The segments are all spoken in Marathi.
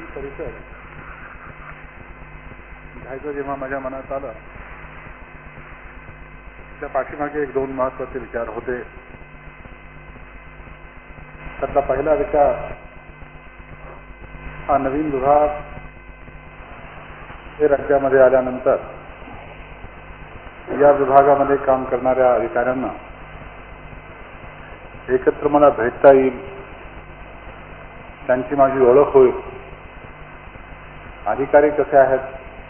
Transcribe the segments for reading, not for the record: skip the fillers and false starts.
परिषद घ्यायचं जेव्हा माझ्या मनात आलं, त्या पाठीमागे एक दोन महत्वाचे विचार होते. त्यातला पहिला विचार हा नवीन विभाग हे राज्यामध्ये आल्यानंतर या विभागामध्ये काम करणाऱ्या अधिकाऱ्यांना एकत्र मला भेटता येईल, त्यांची माझी ओळख होईल, अधिकारी कसे आहेत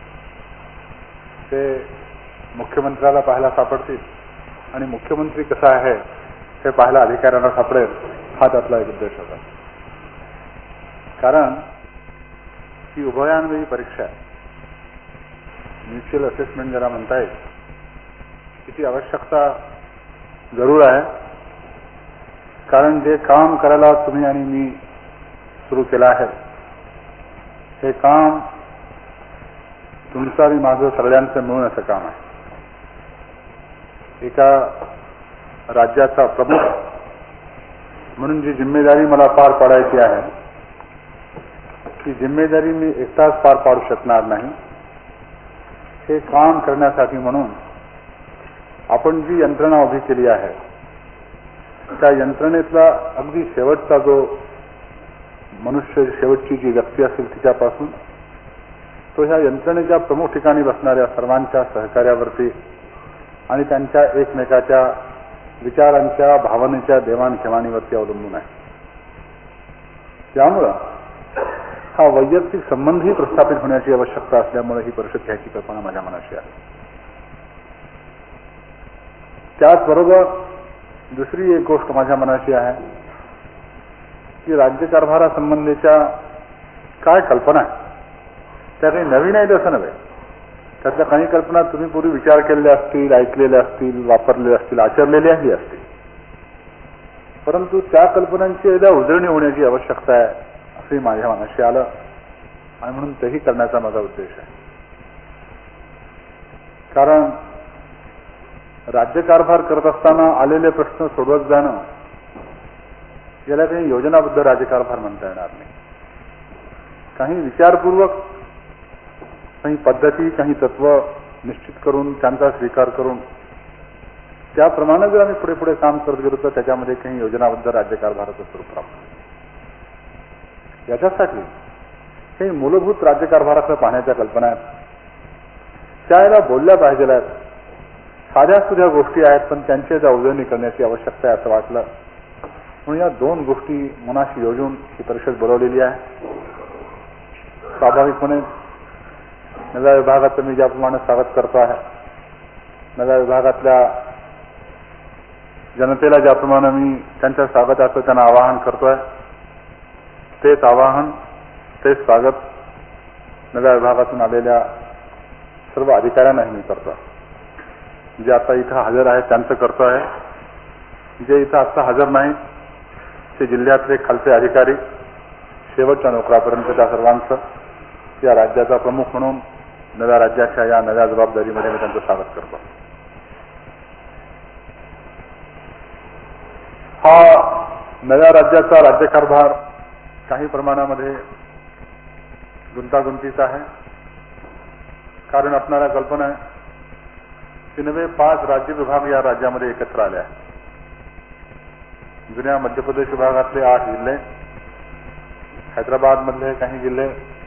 ते मुख्यमंत्र्याला पाहायला सापडतील आणि मुख्यमंत्री कसा आहे हे पाहायला अधिकाऱ्यांना सापडेल, हा त्यातला एक उद्देश होता. कारण ही उभयान्वयी परीक्षा आहे, म्युच्युअल असेसमेंट ज्याला म्हणता येईल, तिची आवश्यकता जरूर आहे. कारण जे काम करायला तुम्ही आणि मी सुरू केलं आहे, हे काम तुमचं आणि माझं सगळ्यांचं मिळून असं काम आहे. एका राज्याचा प्रमुख म्हणून जी जिम्मेदारी मला पार पाडायची आहे, ती जिम्मेदारी मी एकटाच पार पाडू शकणार नाही. हे काम करण्यासाठी म्हणून आपण जी यंत्रणा उभी केली आहे, त्या यंत्रणेतला अगदी शेवटचा जो मनुष्य, शेवटची जी व्यक्ती असेल तिच्यापासून तो ह्या यंत्रणेच्या प्रमुख ठिकाणी बसणाऱ्या सर्वांच्या सहकार्यावरती आणि त्यांच्या एकमेकाच्या विचारांच्या, भावनेच्या देवाणघेवाणीवरती अवलंबून आहे. त्यामुळं हा वैयक्तिक संबंधही प्रस्थापित होण्याची आवश्यकता असल्यामुळे ही परिषद घ्यायची कल्पना माझ्या मनाशी आहे. त्याचबरोबर दुसरी एक गोष्ट माझ्या मनाशी आहे की राज्यकारभारासंबंधीच्या काय कल्पना आहे त्या काही नवीन आहेत असं नव्हे. त्यातल्या काही कल्पना तुम्ही पूर्वी विचार केलेल्या असतील, ऐकलेल्या असतील, वापरलेल्या असतील, आचरलेल्याही असतील, परंतु त्या कल्पनांची एकदा उजळणी होण्याची आवश्यकता आहे असंही माझ्या मनाशी आलं आणि म्हणून तेही करण्याचा माझा उद्देश आहे. कारण राज्यकारभार करत असताना आलेले प्रश्न सोडवत जाणं याला काही योजनाबद्ध राज्यकारभार म्हणता येणार नाही. काही विचारपूर्वक, काही पद्धती, काही तत्व निश्चित करून त्यांचा स्वीकार करून त्याप्रमाणे जर आम्ही पुढे पुढे काम करत गेलो तर त्याच्यामध्ये काही योजनाबद्ध राज्यकारभाराचं स्वरूप राहतं. याच्यासाठी काही मूलभूत राज्यकारभाराकडे पाहण्याच्या कल्पना आहेत, त्याला बोलल्या पाहिजेल्या आहेत. साध्या सुध्या गोष्टी आहेत, पण त्यांची उजळणी करण्याची आवश्यकता आहे असं वाटलं म्हणून या दोन गोष्टी मनाशी योजून ही परिषद बोलवलेली आहे. स्वाभाविकपणे नव्या विभागाचं मी ज्याप्रमाणे स्वागत करतो आहे, नव्या विभागातल्या जनतेला ज्याप्रमाणे मी त्यांच्या स्वागताचं त्यांना आवाहन करतोय, तेच आवाहन, तेच स्वागत नव्या विभागातून आलेल्या सर्व अधिकाऱ्यांनाही मी करतो. जे आता इथं हजर आहेत त्यांचं करतो आहे, जे इथं आता हजर नाही ते जिल्ह्यातले खालचे अधिकारी, शेवटच्या नोकरापर्यंत त्या सर्वांचं या राज्याचा प्रमुख म्हणून नव्या राज्याच्या या नव्या जबाबदारीमध्ये मी त्यांचं स्वागत करतो. हा नव्या राज्याचा राज्यकारभार काही प्रमाणामध्ये गुंतागुंतीचा आहे. कारण आपणाला कल्पना आहे की नवे 5 राज्य विभाग या राज्यामध्ये एकत्र आले आहेत. जुन्या मध्य प्रदेश विभागातले 8 जिल्हे, हैदराबाद मधले काही जिल्हे,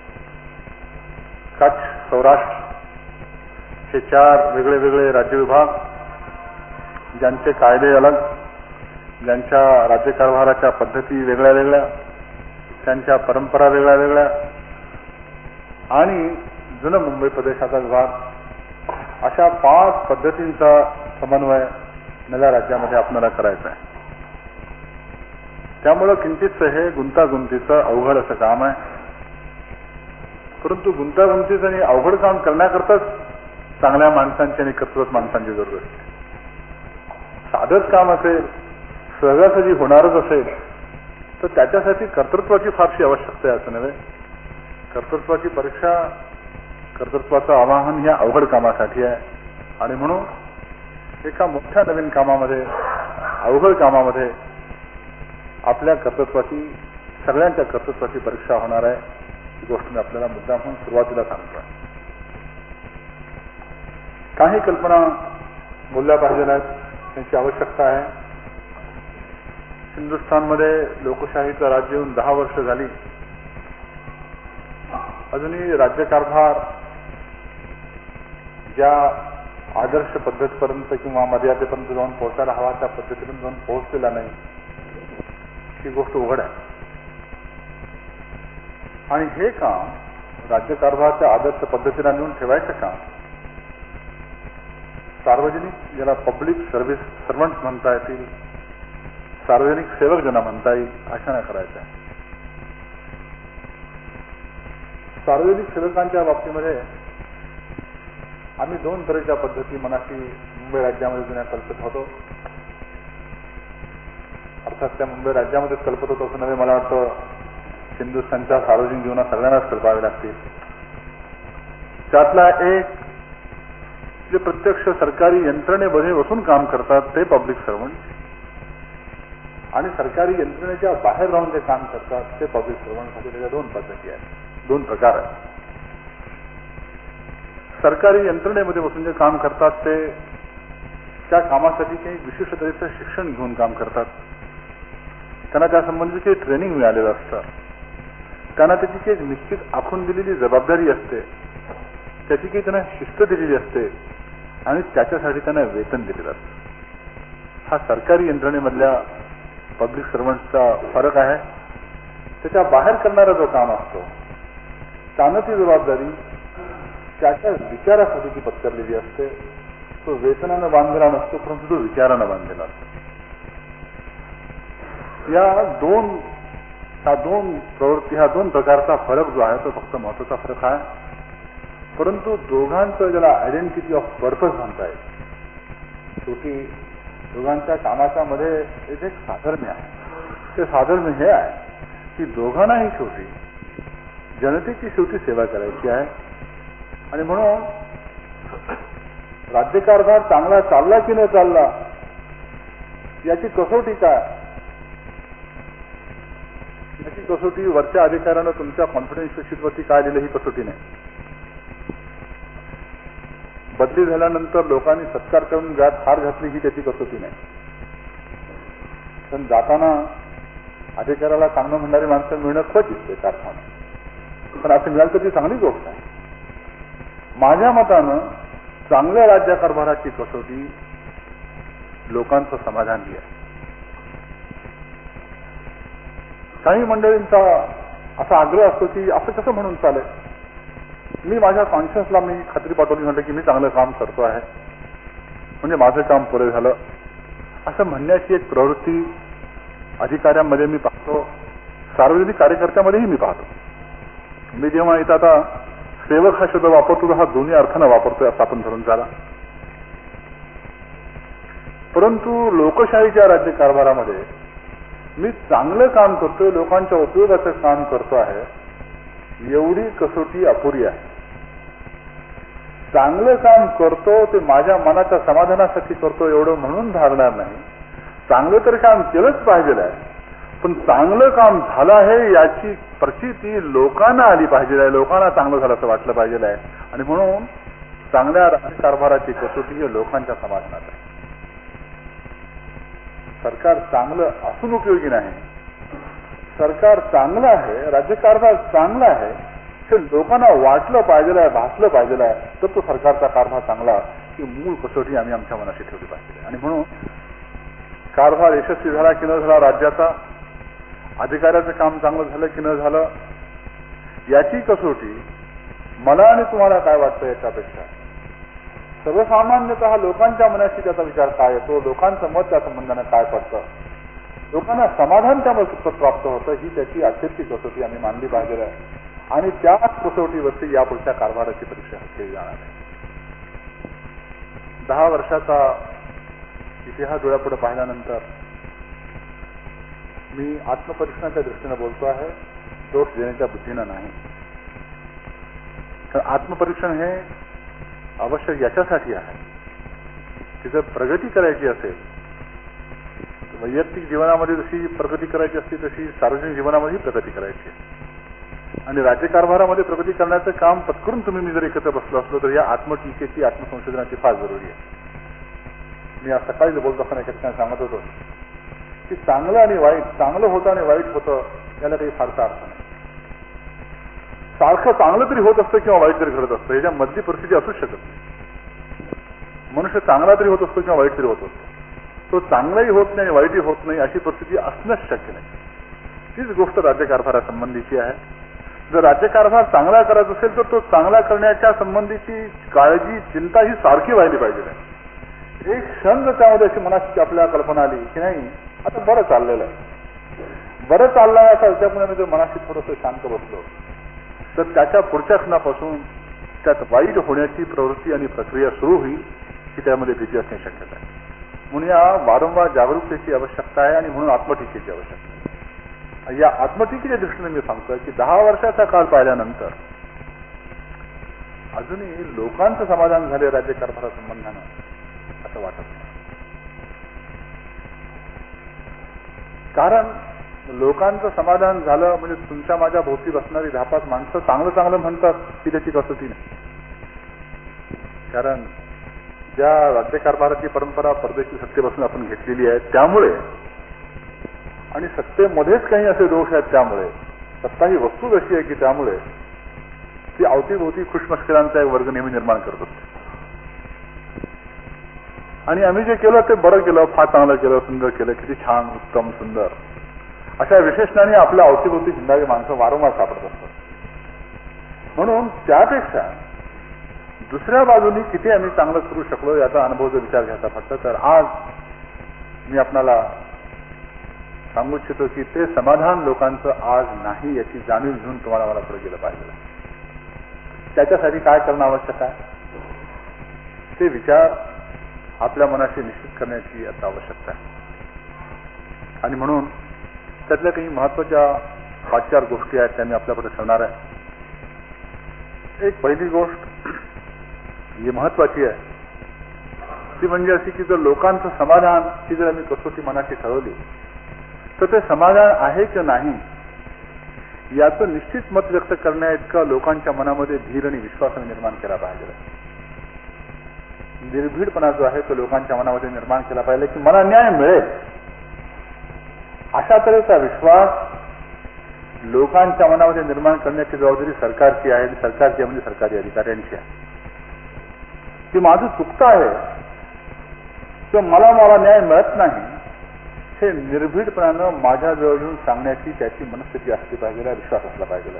कच्छ, सौराष्ट्र हे 4 वेगळे वेगळे राज्य विभाग, ज्यांचे कायदे अलग, ज्यांच्या राज्यकारभाराच्या पद्धती वेगळ्या वेगळ्या, त्यांच्या परंपरा वेगळ्या वेगळ्या आणि जुनं मुंबई प्रदेशाचा विभाग, अशा 5 पद्धतींचा समन्वय नव्या राज्यामध्ये आपल्याला करायचा आहे. त्यामुळं किंचितचं हे गुंतागुंतीचं अवघड असं काम आहे. परंतु गुंतागुंतीचं आणि अवघड काम करण्याकरताच चांगल्या माणसांची आणि कर्तृत्व माणसांची जरूर असते. साधंच काम असेल, सहजासहजी होणारच असेल तर त्याच्यासाठी कर्तृत्वाची फारशी आवश्यकता आहे असं नव्हे. कर्तृत्वाची परीक्षा, कर्तृत्वाचं आवाहन ह्या अवघड कामासाठी आहे आणि म्हणून एका मोठ्या नवीन कामामध्ये, अवघड कामामध्ये आपल्या कर्तृत्वाची, सगळ्यांच्या कर्तृत्वाची परीक्षा होणार आहे. ही गोष्ट मी आपल्याला मुद्दा म्हणून सुरुवातीला सांगतोय. काही कल्पना बोलल्या पाहिजे आहेत, त्यांची आवश्यकता आहे. हिंदुस्थानमध्ये लोकशाहीचं राज्य येऊन 10 वर्ष झाली. अजूनही राज्यकारभार ज्या आदर्श पद्धतीपर्यंत किंवा मर्यादेपर्यंत जाऊन पोहोचायला हवा त्या पद्धतीपर्यंत जाऊन पोहोचलेला नाही, ही गोष्ट उघड आहे. आणि हे काम राज्यकारभाराच्या आदर्श पद्धतीला नेऊन ठेवायचं काम सार्वजनिक, ज्याला पब्लिक सर्व्हिस सर्वंट म्हणता येतील, सार्वजनिक सेवक ज्यांना म्हणता येईल, अशा नाही करायचं आहे. सार्वजनिक सेवकांच्या बाबतीमध्ये आम्ही 2 तऱ्हेच्या पद्धती मनाशी मुंबई राज्यामध्ये जुन्या कल्पत होतो. अर्थात त्या मुंबई राज्यामध्येच कल्पत होतो असं नव्हे, मला वाटतं हिंदुस्थानच्या सार्वजनिक जीवनात सगळ्यांनाच कल्पावे लागतील. त्यातला एक, जे प्रत्यक्ष सरकारी यंत्रणेमध्ये बसून काम करतात ते पब्लिक सर्वंट, आणि सरकारी यंत्रणेच्या बाहेर राहून जे काम करतात ते पब्लिक सर्वंट. त्याच्या 2 पद्धती आहेत, 2 प्रकार आहेत. सरकारी यंत्रणेमध्ये बसून जे काम करतात ते त्या कामासाठी काही विशिष्ट तऱ्हेचं शिक्षण घेऊन काम करतात. त्यांना त्या संबंधी काही ट्रेनिंग मिळालेलं असतं. त्यांना त्याची काही निश्चित आखून दिलेली जबाबदारी असते, त्याची काही त्यांना शिस्त दिलेली असते आणि त्याच्यासाठी त्यांना वेतन दिलेलं असतं. हा सरकारी यंत्रणेमधल्या पब्लिक सर्वंट्सचा फरक आहे. त्याच्या बाहेर करणारा जो काम असतो त्यानं ती जबाबदारी त्याच्या विचारासाठी ती पत्करलेली असते. तो वेतनानं बांधलेला नसतो, परंतु तो विचारानं बांधलेला असतो. ह्या दोन प्रवृत्ती, ह्या 2 प्रकारचा फरक जो आहे तो फक्त महत्वाचा फरक आहे. परंतु दोघांचं ज्याला आयडेंटिटी ऑफ पर्पज म्हणता येईल, शेवटी दोघांच्या कामाच्या मध्ये एक साधर्म्य आहे. ते साधर्म्य हे आहे की दोघांनाही शेवटी जनतेची शेवटी सेवा करायची आहे. आणि म्हणून राज्यकारभार चांगला चालला की न चालला याची कसोटी काय? याची कसोटी वरच्या अधिकाऱ्यानं तुमच्या कॉन्फिडन्शियल शीटवरती काय दिलं ही कसोटी नाही. बदली झाल्यानंतर लोकांनी सत्कार करून गात हार घातली ही त्याची कसोटी नाही. पण जाताना अधिकाऱ्याला चांगलं म्हणणारी माणसं मिळणं क्वचित ते कारखाना, पण असं मिळालं तर ती चांगली गोष्ट आहे. माझ्या मतानं चांगल्या राज्यकारभाराची कसोटी लोकांचं समाधान ही आहे. काही मंडळींचा असा आग्रह असतो की असं कसं म्हणून चालेल. मी माझ्या कॉन्शियन्सला मी खात्री पाठवली, म्हटलं की मी चांगलं काम करतो आहे म्हणजे माझं काम पुरे झालं, असं म्हणण्याची एक प्रवृत्ती अधिकाऱ्यांमध्ये मी पाहतो, सार्वजनिक कार्यकर्त्यामध्येही मी पाहतो. मी जेव्हा इथं आता सेवक हा शब्द वापरतो तर हा दोन्ही अर्थानं वापरतोय असं आपण धरून चाला. परंतु लोकशाहीच्या राज्यकारभारामध्ये मी चांगलं काम करतोय, लोकांच्या उपयोगाचं काम करतो आहे, एवढी कसोटी अपुरी आहे. चांगलं काम करतो ते माझ्या मनाच्या समाधानासाठी करतो एवढं म्हणून धारणार नाही. चांगलं तर काम केलंच पाहिजे आहे, पण चांगलं काम झालं आहे याची प्रचिती लोकांना आली पाहिजे आहे, लोकांना चांगलं झालं असं वाटलं पाहिजे आहे. आणि म्हणून चांगल्या राज्यकारभाराची कसोटी ही लोकांच्या समाधानात आहे. सरकार चांगलं असून उपयोगी नाही. सरकार चांगलं आहे, राज्यकारभार चांगला आहे हे लोकांना वाटलं पाहिजे आहे, भासलं पाहिजे आहे, तर तो सरकारचा कारभार चांगला ही मूळ कसोटी आम्ही आमच्या मनाशी ठेवली पाहिजे. आणि म्हणून कारभार यशस्वी झाला की न झाला राज्याचा, अधिकाऱ्याचं काम चांगलं झालं की न झालं, याची कसोटी मला आणि तुम्हाला काय वाटतं याच्यापेक्षा सर्वसामान्यतः लोकांच्या मनाशी त्याचा विचार काय येतो, लोकांचं मत त्या संबंधानं काय पडतं, लोकांना समाधान त्यामुळे प्राप्त होतं, ही त्याची अखेरची कसोटी आम्ही मानली पाहिजे आहे. आणि त्याच कसोटीवरती यापुढच्या कारभाराची परीक्षा केली जाणार आहे. 10 वर्षाचा इतिहास डोळ्यापुढे पाहिल्यानंतर मी आत्मपरीक्षणाच्या दृष्टीने बोलतो आहे, दोष देण्याच्या बुद्धीनं नाही. तर आत्मपरीक्षण हे आवश्यक याच्यासाठी आहे की जर प्रगती करायची असेल, वैयक्तिक जीवनामध्ये जशी प्रगती करायची असते तशी सार्वजनिक जीवनामध्येही प्रगती करायची आहे. आणि राज्यकारभारामध्ये प्रगती करण्याचं काम पत्करून तुम्ही मी जर एकत्र बसलो असलो तर या आत्मटीकेची आत्मसंशोधनाची फार जरुरी आहे. मी आज सकाळी बोलत असताना एका ठिकाणी सांगत होतो की चांगलं आणि वाईट, चांगलं होतं आणि वाईट होतं याला काही फारसा अर्थ नाही. सारखं चांगलं तरी होत असतं किंवा वाईट तरी घडत असतं, याच्या मधली परिस्थिती असूच शकत नाही. मनुष्य चांगला तरी होत असतो किंवा वाईट तरी होत असतो. तो चांगलाही होत नाही आणि वाईटही होत नाही अशी परिस्थिती असणंच शक्य नाही. तीच गोष्ट राज्यकारभारासंबंधीची आहे. जर राज्यकारभार चांगला करायचा असेल तर तो चांगला करण्याच्या संबंधीची काळजी, चिंता ही सारखी व्हायला पाहिजे. एक क्षण जर त्यामध्ये अशी मनाची आपल्याला कल्पना आली की नाही आता बरं चाललेलं आहे, बरं चाललंय असा विचारपुणे जर मनाशी थोडंसं शांत बसलो तर त्याच्या पुढच्या क्षणापासून त्यात वाईट होण्याची प्रवृत्ती आणि प्रक्रिया सुरू होईल की त्यामध्ये भीती असणे शक्यता आहे. म्हणून या वारंवार जागरूकतेची आवश्यकता आहे आणि म्हणून आत्मटीकेची आवश्यकता आहे. या आत्मटीकेच्या दृष्टीने मी सांगतोय की 10 वर्षाचा काळ पाहिल्यानंतर अजूनही लोकांचं समाधान झाले राज्यकारभारासंबंधानं असं वाटत नाही. कारण लोकांचं समाधान झालं म्हणजे तुमच्या माझ्या भोवती बसणारी 10-5 माणसं चांगलं चांगलं म्हणतात की त्याची कसोटी नाही. कारण ज्या राज्यकारभाराची परंपरा परदेशी सत्तेपासून आपण घेतलेली आहे त्यामुळे आणि सत्तेमध्येच काही असे दोष आहेत त्यामुळे सत्ता ही वस्तूच अशी आहे की त्यामुळे ती अवतीभोवती खुशमस्करांचा एक वर्ग नेहमी निर्माण करत असते. आणि आम्ही जे केलं ते बरं केलं, फार चांगलं केलं, सुंदर केलं, किती छान, उत्तम, सुंदर अशा विशेषणाने आपल्या अवतीभोवती हिंडावी माणसं वारंवार सापडत असतात. म्हणून त्यापेक्षा दुसऱ्या बाजूनी किती आम्ही चांगलं करू शकलो याचा अनुभव जर विचार घ्यायचा फक्त तर आज मी आपणाला सांगू इच्छितो की ते समाधान लोकांचं आज नाही याची जाणीव घेऊन तुम्हाला मला पुढे गेलं पाहिजे. त्याच्यासाठी काय करणं आवश्यक आहे ते विचार आपल्या मनाशी निश्चित करण्याची आता आवश्यकता आहे. आणि म्हणून त्यातल्या काही महत्वाच्या 5-4 गोष्टी आहेत त्या मी आपल्याकडे ठेवणार आहे. एक पहिली गोष्ट ही महत्वाची आहे ती म्हणजे अशी की जर लोकांचं समाधान ही जर आम्ही कसोटी मनाशी ठरवली तर ते समाधान आहे की नाही याचं निश्चित मत व्यक्त करण्या इतका लोकांच्या मनामध्ये धीर आणि विश्वास निर्माण केला पाहिजे. निर्भीडपणा जो आहे तो लोकांच्या मनामध्ये निर्माण केला पाहिजे की मला न्याय मिळेल अशा तऱ्हेचा विश्वास लोकांच्या मनामध्ये निर्माण करण्याची जबाबदारी सरकारची आहे. सरकारची म्हणजे सरकारी अधिकाऱ्यांची आहे की माझं चुकतं आहे किंवा मला न्याय मिळत नाही हे निर्भीडपणानं माझ्या जवळ येऊन सांगण्याची त्याची मनस्थिती असली पाहिजे, विश्वास असला पाहिजे.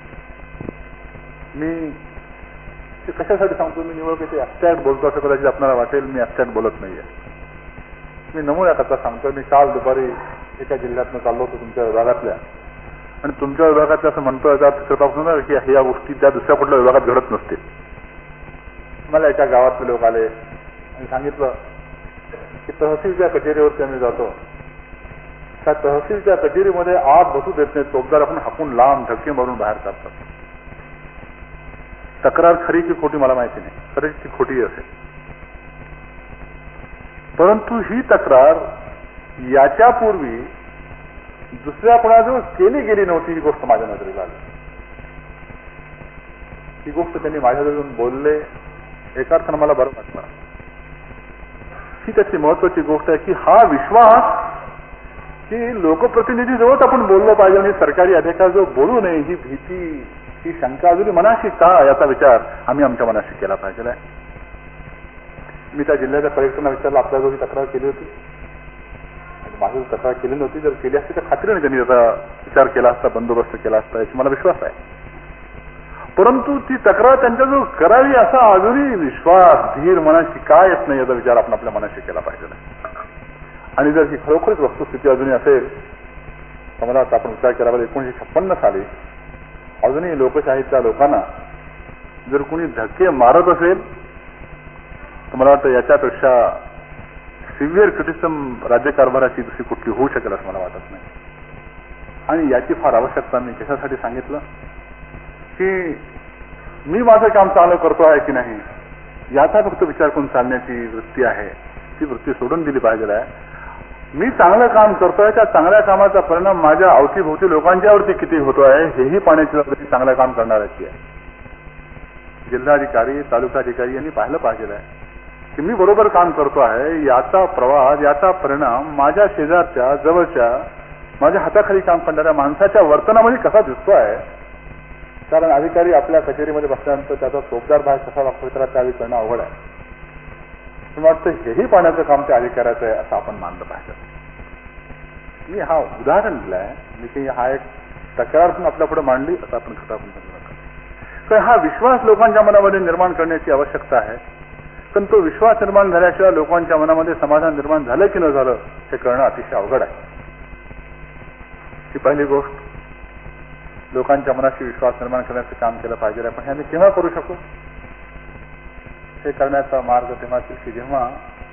मी ते कशासाठी सांगतो मी निवड ते ॲबस्ट्रॅक्ट बोलतो असं कदाचित आपल्याला वाटेल मी ॲबस्ट्रॅक्ट बोलत नाहीये. मी नमुन्याकरता सांगतो. मी काल दुपारी एका जिल्ह्यातनं चाललो होतो तुमच्या विभागातल्या आणि तुमच्या विभागातल्या असं म्हणतो कृपापासून की या गोष्टी त्या दुसऱ्या कुठल्या विभागात घडत नसतील. मला एका गावातले लोक आले आणि सांगितलं की तहसीलच्या कचेरीवरती आम्ही जातो त्या तहसीलच्या कचेरीमध्ये आत बसू देत नाही, चौकदार आपण हाकून लांब धक्के मारून बाहेर काढतात. तक्रार खरी की खोटी मला माहिती नाही, खरी की खोटी असेल परंतु ही तक्रार याच्यापूर्वी दुसऱ्या कोणाजवळ केली गेली नव्हती ही गोष्ट माझ्या नजरेला आली. ही गोष्ट त्यांनी माझ्याजवळ येऊन बोलले एका अर्थानं मला बरं वाटलं. ही त्याची महत्वाची गोष्ट आहे की हा विश्वास की लोकप्रतिनिधीजवळच आपण बोललो पाहिजे आणि सरकारी अधिकाऱ्याजवळ बोलू नये ही भीती ही शंका अजूनही मनाशी का याचा विचार आम्ही आमच्या मनाशी केला पाहिजे. मी त्या जिल्ह्याच्या कलेक्टरना विचारलं आपल्याजवळ ही तक्रार केली होती. माझी तक्रार केली नव्हती, जर केली असती तर खात्रीने त्यांनी त्याचा विचार केला असता, बंदोबस्त केला असता याची मला विश्वास आहे. परंतु ती तक्रार त्यांच्याजवळ करावी असा अजूनही विश्वास धीर मनाशी का येत नाही याचा विचार आपण आपल्या मनाशी केला पाहिजे. आणि जर ही खरोखरच वस्तुस्थिती अजूनही असेल तर मला आपण विचार केला पाहिजे 1956 साली अजूनही लोकशाहीच्या लोकांना जर कोणी धक्के मारत असेल तर मला वाटतं याच्यापेक्षा सिव्हिअर क्रिटिसिझम राज्यकारभाराची दुसरी कुठली होऊ शकेल असं मला वाटत नाही. आणि याची फार आवश्यकता मी कशासाठी सांगितलं की मी माझं काम चांगलं करतो आहे की नाही याचा फक्त विचार करून चालण्याची वृत्ती आहे ती वृत्ती सोडून दिली पाहिजे आहे. मी चांगलं काम करतोय, त्या चांगल्या कामाचा परिणाम माझ्या अवतीभोवती लोकांच्यावरती किती होतोय हेही पाहण्याची जबाबदारी चांगलं काम करणाऱ्याची आहे. जिल्हाधिकारी, तालुकाधिकारी यांनी पाहिलं पाहिजे आहे की मी बरोबर काम करतो आहे, याचा प्रवाह, याचा परिणाम माझ्या शेजारच्या, जवळच्या, माझ्या हाताखाली काम करणाऱ्या माणसाच्या वर्तनामध्ये कसा दिसतो आहे. कारण अधिकारी आपल्या कचेरीमध्ये बसल्यानंतर त्याचा चोपदार बाहेर कसा वागतो त्याला त्यावेळी करणं अवघड आहे. मला वाटतं हेही पाहण्याचं काम त्या अधिकाऱ्याचं आहे असं आपण मानलं पाहिजे. मी हा उदाहरण दिलं आहे, मी काही हा एक तक्रार पण आपल्या पुढे मांडली असं आपण खता पण समजू नका. तर हा विश्वास लोकांच्या मनामध्ये निर्माण करण्याची आवश्यकता आहे. पण तो विश्वास निर्माण झाल्याशिवाय लोकांच्या मनामध्ये समाधान निर्माण झालं की न झालं हे करणं अतिशय अवघड आहे. ही पहिली गोष्ट, लोकांच्या मनाशी विश्वास निर्माण करण्याचं काम केलं पाहिजे. आपण हे आम्ही केव्हा करू शकू? हे करण्याचा मार्ग तेव्हा की जेव्हा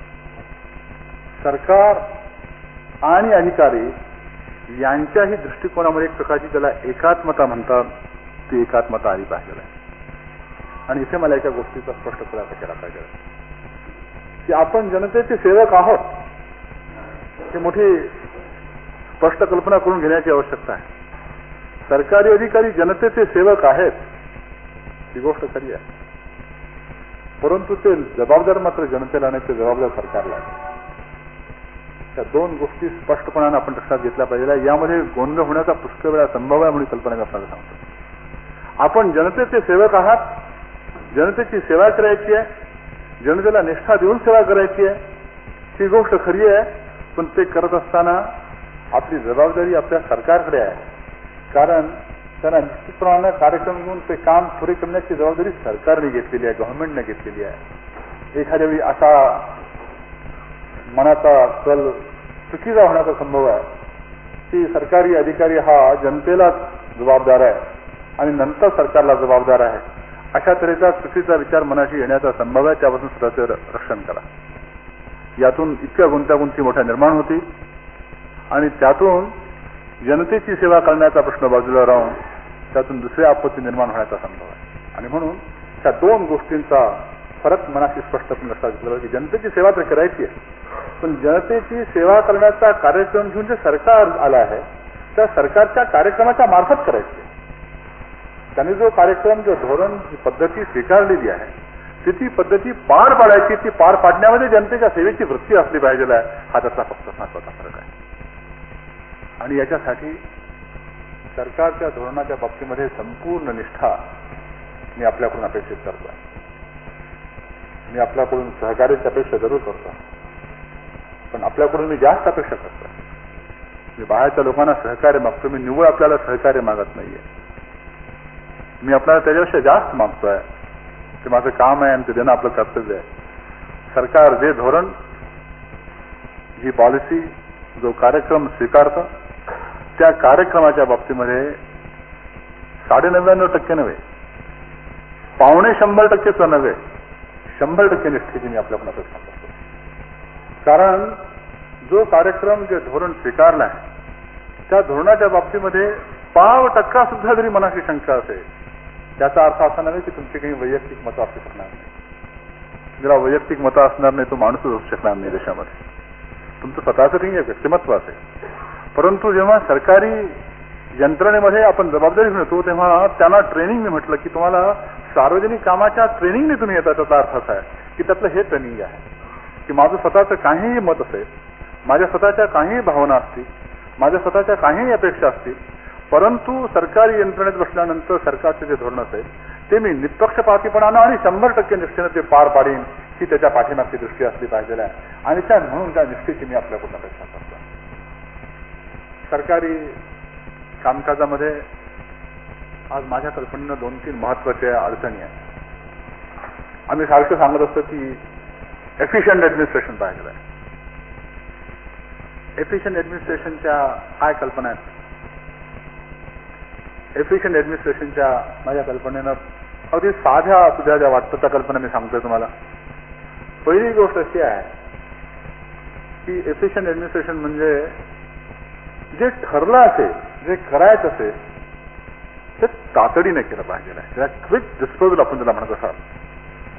सरकार आणि अधिकारी यांच्याही दृष्टिकोनामध्ये एक प्रकारची त्याला एकात्मता म्हणतात, ती एकात्मता आली पाहिजे. आणि इथे मला एका गोष्टीचा स्पष्ट खुलासा केला पाहिजे की आपण जनतेचे सेवक आहोत, ही मोठी स्पष्ट कल्पना करून घेण्याची आवश्यकता आहे. सरकारी अधिकारी जनतेचे सेवक आहेत ही गोष्ट खरी आहे, परंतु ते जबाबदार मात्र जनतेला नाही, ते जबाबदार सरकारला आहे. त्या दोन गोष्टी स्पष्टपणाने आपण लक्षात घेतल्या पाहिजे. यामध्ये गोंधळ होण्याचा पुष्कळ वेळा संभव आहे म्हणून कल्पना आपल्याला सांगतो. आपण जनतेचे सेवक आहात, जनतेची सेवा करायची आहे, जनतेला निष्ठा देऊन सेवा करायची आहे, ही गोष्ट खरी आहे. पण ते करत असताना आपली जबाबदारी आपल्या सरकारकडे आहे. कारण त्यांना निश्चितप्रमाणे कार्यक्रम घेऊन ते काम पुरे करण्याची जबाबदारी सरकारने घेतलेली आहे, गव्हर्नमेंटने घेतलेली आहे. एखाद्या वेळी असा मनाचा कल चुकीचा होण्याचा संभव आहे की सरकारी अधिकारी हा जनतेला जबाबदार आहे आणि नंतर सरकारला जबाबदार आहे, अशा तऱ्हेचा चुकीचा विचार मनाशी येण्याचा संभव आहे. त्यापासून स्वतःचे रक्षण करा. यातून इतक्या गुंतागुंती मोठ्या निर्माण होती आणि त्यातून जनतेची सेवा करण्याचा प्रश्न बाजूला राहून त्यातून दुसऱ्या आपत्ती निर्माण होण्याचा संभव आहे. आणि म्हणून त्या दोन गोष्टींचा फरक मनाशी स्पष्टपणे लक्षात घेतला की जनतेची सेवा तर करायची आहे, पण जनतेची सेवा करण्याचा कार्यक्रम घेऊन जे सरकार आलं आहे त्या सरकारच्या कार्यक्रमाच्या मार्फत करायची आहे. त्यांनी जो कार्यक्रम, जो धोरण, जी पद्धती स्वीकारलेली आहे ती पद्धती पार पाडायची, ती पार पाडण्यामध्ये जनतेच्या सेवेची वृत्ती असली पाहिजे आहे, हा त्याचा फक्त महत्वाचा फरक आहे. आणि याच्यासाठी सरकारच्या धोरणाच्या बाबतीमध्ये संपूर्ण निष्ठा मी आपल्याकडून अपेक्षित करतो. मी आपल्याकडून सहकार्याची अपेक्षा जरूर करतो, पण आपल्याकडून मी जास्त अपेक्षा करतो. मी बाहेरच्या लोकांना सहकार्य मागतो, मी निव्वळ आपल्याला सहकार्य मागत नाहीये. मी आपल्याला त्याच्यापेक्षा जास्त मागतोय. ते माझं काम आहे आणि ते देणं आपलं कर्तव्य आहे. सरकार जे धोरण, जी पॉलिसी, जो कार्यक्रम स्वीकारतं त्या कार्यक्रमाच्या बाबतीमध्ये 99.5% नव्हे, 100% नव्हे, 100% निष्ठेची मी आपल्याकडून अपेक्षा करतो. कारण जो कार्यक्रम, जे धोरण स्वीकारलं आहे त्या धोरणाच्या बाबतीमध्ये 1% सुद्धा जरी मनाची शंका असेल, त्याचा अर्थ असा नव्हे की तुमची काही वैयक्तिक मतं असू शकणार नाही. ज्याला वैयक्तिक मतं असणार नाही तो माणूसच असू शकणार नाही देशामध्ये. तुमचं स्वतःचं काही व्यक्तिमत्व असेल, परंतु जेव्हा सरकारी यंत्रणेमध्ये आपण जबाबदारी घेतो तेव्हा त्यांना ट्रेनिंग, मी म्हटलं की तुम्हाला सार्वजनिक कामाच्या ट्रेनिंगने तुम्ही येतात. त्याचा अर्थ असा आहे की त्यातलं हे ट्रेनिंग आहे की माझं स्वतःचं काहीही मत असेल, माझ्या स्वतःच्या काहीही भावना असतील, माझ्या स्वतःच्या काहीही अपेक्षा असतील, परंतु सरकारी यंत्रणेत बसल्यानंतर सरकारचे जे धोरण असेल ते मी निष्पक्षपातीपणानं आणि 100% निष्ठेनं ते पार पाडीन, ही त्याच्या पाठीमागची दृष्टी असली पाहिजे आहे. आणि म्हणून त्या निष्ठेची मी आपल्याकडून अपेक्षा करतो. सरकारी कामकाजामध्ये आज माझ्या कल्पनेनं 2-3 महत्वाच्या अडचणी आहेत. आम्ही सारखं सांगत असतो की एफिशियंट ऍडमिनिस्ट्रेशन पाहिजे आहे. एफिशियंट ऍडमिनिस्ट्रेशनच्या काय कल्पना आहेत? एफिशियंट ऍडमिनिस्ट्रेशनच्या माझ्या कल्पनेनं अगदी साध्या तुझ्या ज्या वाटतं त्या कल्पना मी सांगतोय तुम्हाला. पहिली गोष्ट अशी आहे की एफिशियंट ऍडमिनिस्ट्रेशन म्हणजे जे ठरलं असेल, जे करायचं असेल ते तातडीने केलं पाहिजे. त्याला क्विक डिस्पोजल आपण त्याला म्हणत असाल,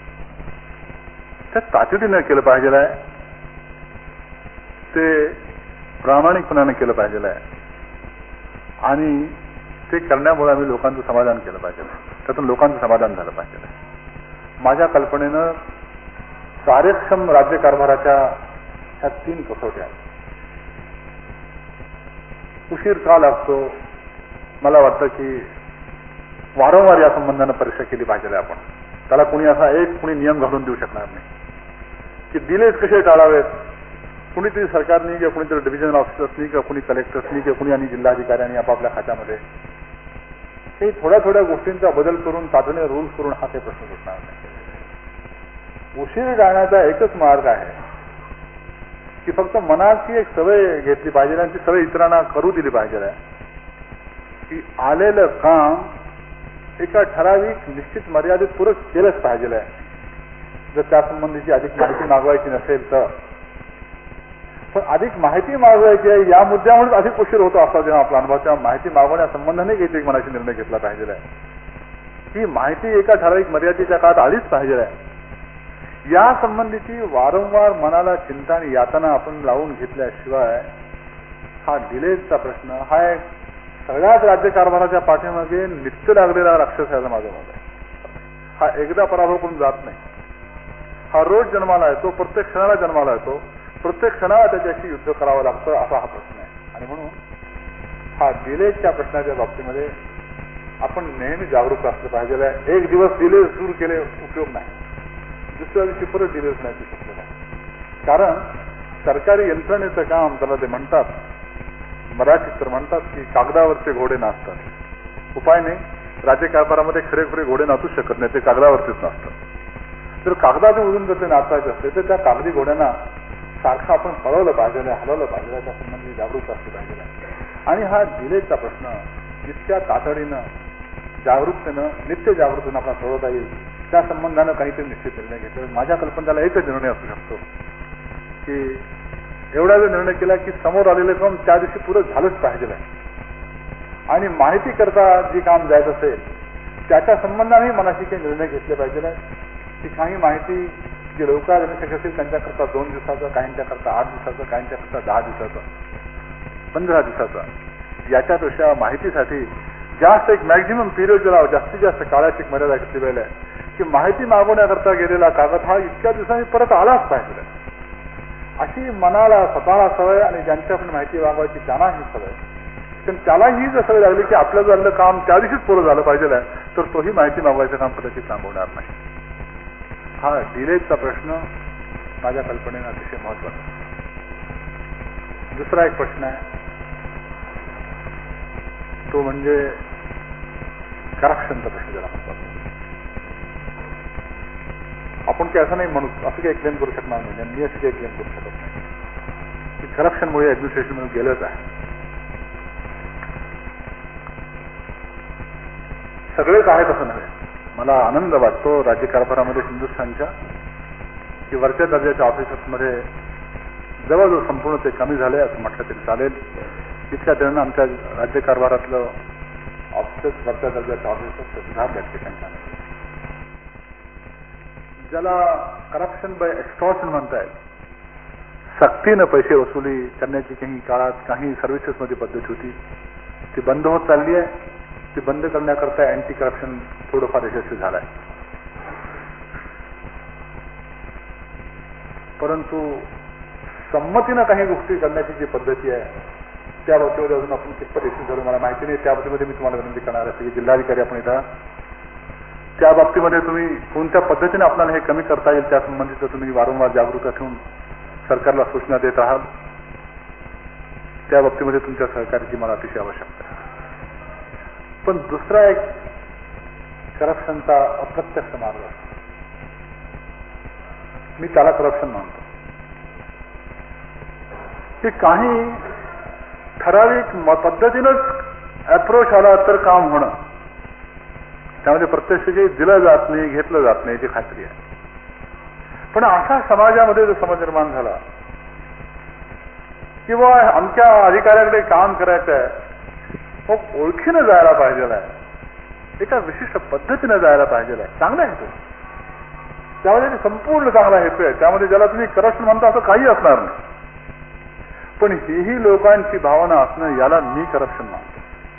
ते तातडीने केलं पाहिजे आहे. ते प्रामाणिकपणाने केलं पाहिजे आहे आणि ते करण्यामुळे आम्ही लोकांचं समाधान केलं पाहिजे, त्यातून लोकांचं समाधान झालं पाहिजे. माझ्या कल्पनेनं कार्यक्षम राज्यकारभाराच्या ह्या 3 कसोट्या. उशीर का लागतो? मला वाटतं की वारंवार या संबंधानं परीक्षा केली पाहिजे. आपण त्याला कोणी असा कोणी नियम घालून देऊ शकणार नाही की डिलेज कसे टाळावेत. कुणीतरी सरकारनी किंवा कुणीतरी डिव्हिजनल ऑफिसर्सनी किंवा कुणी कलेक्टर्सनी किंवा कुणी आणि जिल्हाधिकाऱ्यांनी आपापल्या खात्यामध्ये हे थोड्या थोड्या गोष्टींचा बदल करून तातडीने रूल्स करून हा काही प्रश्न सुटणार नाही. उशीर टाळण्याचा एकच मार्ग आहे की फक्त मनाची एक सवय घेतली पाहिजे आणि ती सवय इतरांना करू दिली पाहिजे की आलेलं काम एका ठराविक निश्चित मर्यादेत पुरं केलंच पाहिजे आहे. जर त्यासंबंधीची अधिक माहिती मागवायची नसेल तर, पण अधिक माहिती मागवायची आहे या मुद्द्यामुळे अधिक उशीर होतो असा जेव्हा आपला अनुभव, तेव्हा माहिती मागवण्यासंबंधाने एक मनाशी निर्णय घेतला पाहिजे आहे. ही माहिती एका ठराविक मर्यादेच्या काळात आलीच पाहिजे आहे. या संबंधीची वारंवार मनाला चिंता आणि यातना आपण लावून घेतल्याशिवाय हा डिलेजचा प्रश्न हा एक सगळ्याच राज्यकारभाराच्या पाठीमागे नित्य लागलेला राक्षस आहे माझं मत आहे. हा एकदा पराभव करून जात नाही. हा रोज जन्माला येतो, प्रत्येक क्षणाला जन्माला येतो, प्रत्येक क्षणाला त्याच्याशी युद्ध करावं लागतं असा हा प्रश्न आहे. आणि म्हणून हा डिलेजच्या प्रश्नाच्या बाबतीमध्ये आपण नेहमी जागरूक असलं पाहिजे. एक दिवस डिले सुरू केले उपयोग नाही, दुसऱ्या दिवशी परत डिलेज नाही शक्य नाही. कारण सरकारी यंत्रणेचं काम त्याला ते म्हणतात, मराठीत तर म्हणतात की कागदावरचे घोडे नाचतात. उपाय नाही, राज्यकारभारामध्ये खरे घोडे नाचूच शकत नाही, ते कागदावरतीच नाचतात. जर कागदातून उडून जर ते नाचायचे असते तर त्या कागदी घोड्यांना सारखं आपण पळवलं पाहिजे, हलवलं पाहिजे, त्या संबंधी जागरूक असलं पाहिजे. आणि हा डिलेजचा प्रश्न जितक्या तातडीनं जागरूकतेनं नित्य जागरूकतेनं आपला सोडवता येईल त्या संबंधानं काहीतरी निश्चित निर्णय घेतला. माझ्या कल्पनेला एकच निर्णय असू शकतो की एवढा वेळ निर्णय केला की समोर आलेलं काम त्या दिवशी पुरं झालंच पाहिजे. आणि माहिती करता जी काम जायचं असेल त्याच्या संबंधाने मनाशी काही निर्णय घेतले पाहिजे की काही माहिती जी लवकर जनशक्य असेल त्यांच्याकरता 2 दिवसाचं, काहींच्याकरता 8 दिवसाचं, काहींच्याकरता 10 दिवसाचं, 15 दिवसाचं. याच्यापेक्षा माहितीसाठी जास्त एक मॅक्झिमम पिरियड ज्याला जास्तीत जास्त काळाची मर्यादा घेतली पाहिजे की माहिती मागवण्याकरता गेलेला कागद हा इतक्या दिवसांनी परत आलाच पाहिजे. अशी मनाला स्वतःला सवय आणि ज्यांच्याकडून माहिती मागवायची त्यांना ही सवय, पण त्याला ही जर सवय लागली की आपलं झालेलं काम त्या दिवशीच पूर्ण झालं पाहिजे तर तोही माहिती मागवायचं काम कदाचित थांबवणार नाही. हा डिलेजचा प्रश्न माझ्या कल्पनेनं अतिशय महत्वाचा. दुसरा एक प्रश्न आहे तो म्हणजे करप्शनचा प्रश्न ज्याला म्हणतात. आपण काही असं नाही म्हणू, असं काही क्लेम करू शकणार नाही, मी असं काही क्लेम करू शकत नाही की करप्शनमुळे ऍडमिनिस्ट्रेशन म्हणून गेलंच आहे. सगळेच आहेत असं नव्हे. मला आनंद वाटतो राज्यकारभारामध्ये हिंदुस्थानच्या की वरच्या दर्जाच्या ऑफिसर्समध्ये जवळजवळ संपूर्ण ते कमी झाले असं म्हटलं तरी चालेल. इतक्या दरम्यान आमच्या राज्यकारभारातलं ऑफिसर्स वरच्या दर्जाच्या ऑफिसर्स सुधारल्यात की त्यांच्या ज्याला करप्शन बाय एक्स्टॉर्शन म्हणता येईल, सक्तीनं पैसे वसुली करण्याची काही काळात काही सर्व्हिसेसमध्ये पद्धत होती ती बंद होत चालली आहे. ती बंद करण्याकरता अँटी करप्शन थोडंफार यशस्वी झालं आहे. परंतु संमतीनं काही गोष्टी करण्याची जी पद्धती आहे त्या बाबतीमध्ये अजून आपण कितपत यशस्वी झालो मला माहिती नाही. त्या बाबतीमध्ये मी तुम्हाला विनंती करणार आहे की जिल्हाधिकारी आपण इथं त्या बाबतीमध्ये तुम्ही कोणत्या पद्धतीने आपल्याला हे कमी करता येईल त्या संबंधित तुम्ही वारंवार जागरूकता ठेवून सरकारला सूचना देत आहात. त्या बाबतीमध्ये तुमच्या सहकार्याची मला अतिशय आवश्यकता आहे. पण दुसरा एक करप्शनचा अप्रत्यक्ष मार्ग असतो, मी त्याला करप्शन मानतो की काही ठराविक पद्धतीनंच अप्रोच आला तर काम होणं, त्यामध्ये प्रत्यक्ष काही दिलं जात नाही, घेतलं जात नाही याची खात्री आहे. पण अशा समाजामध्ये जो समाज निर्माण झाला किंवा आमच्या अधिकाऱ्याकडे काम करायचं आहे मग ओळखीनं जायला पाहिजे आहे, एका विशिष्ट पद्धतीनं जायला पाहिजे आहे, चांगला हेतू त्यामध्ये संपूर्ण चांगला हेतू आहे. त्यामध्ये ज्याला तुम्ही करप्शन म्हणता असं काही असणार नाही. पण हीही लोकांची भावना असणं, याला मी करप्शन मानतो.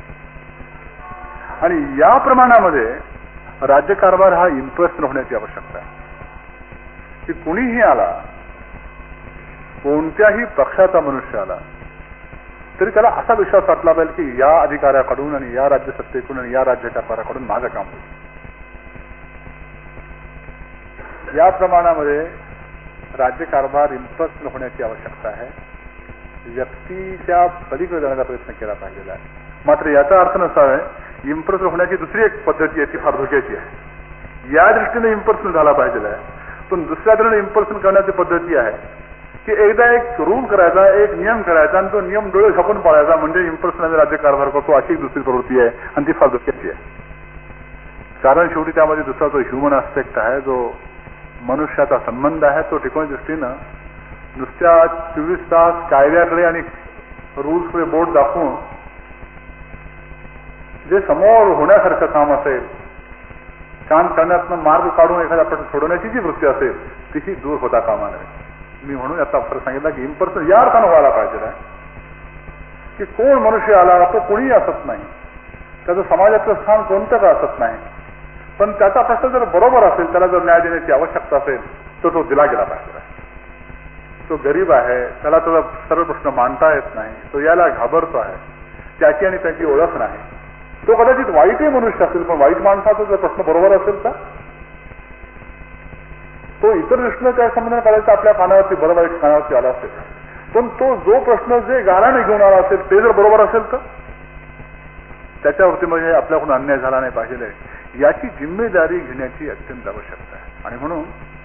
आणि या प्रमाणामध्ये राज्यकारभार हा इम्पर्सनल होण्याची आवश्यकता आहे. की कुणीही आला, कोणत्याही पक्षाचा मनुष्य आला तरी त्याला असा विश्वास वाटला पाहिजे की या अधिकाऱ्याकडून आणि या राज्यसत्तेकडून आणि या राज्यकारभाराकडून माझं काम होईल. या प्रमाणामध्ये राज्यकारभार इम्पर्सनल होण्याची आवश्यकता आहे. व्यक्तीच्या पलीकडे जाण्याचा प्रयत्न केला पाहिजे आहे. मात्र याचा अर्थ नसावा इम्पर्सनल होण्याची दुसरी एक पद्धती आहे ती फार धोक्याची आहे. या दृष्टीने इम्पर्सनल झाला पाहिजे आहे. पण दुसऱ्या दृष्टीने इम्पर्सनल करण्याची पद्धती आहे की एकदा एक रूल करायचा, एक नियम करायचा आणि तो नियम डोळे झाकून पाळायचा, म्हणजे इम्पर्सनल राज्यकारभार करतो, अशी एक दुसरी प्रवृत्ती आहे आणि ती फार धोक्याची आहे. कारण शेवटी त्यामध्ये दुसरा जो ह्युमन आस्पेक्ट आहे, जो मनुष्याचा संबंध आहे, तो टिकवण्याच्या दृष्टीनं नुसत्या 24 तास कायद्याकडे आणि रूल्सकडे बोट दाखवून जे समोर होण्यासारखं काम असेल, काम करण्यातनं मार्ग काढून एखादा प्रश्न सोडवण्याची जी वृत्ती असेल तिची दूर होता कामा नये. मी म्हणून याचा फरक सांगितला की इम्पर्सनल या अर्थानं व्हायला पाहिजे की कोण मनुष्य आला तो कोणीही असत नाही, त्याचं समाजातलं स्थान कोणतं का असत नाही, पण त्याचा प्रश्न जर बरोबर असेल, त्याला जर न्याय देण्याची आवश्यकता असेल तर तो दिला गेला पाहिजे. तो गरीब आहे, त्याला त्याचा सर्व प्रश्न मांडता येत नाही, तो याला घाबरतो आहे, त्याची आणि त्याची ओळख नाही, तो कदाचित वाईटही मनुष्य असेल, पण वाईट माणसाचा जर प्रश्न बरोबर असेल का, तो इतर दृष्टीनं त्या संबंधाने करायचा आपल्या कानावरती बरं वाईट कानावरती आला असेल, पण तो जो प्रश्न जे गाराने घेऊन आला असेल ते जर बरोबर असेल तर त्याच्यावरती म्हणजे आपल्याकडून अन्याय झाला नाही पाहिजे, याची जिम्मेदारी घेण्याची अत्यंत आवश्यकता आहे. आणि म्हणून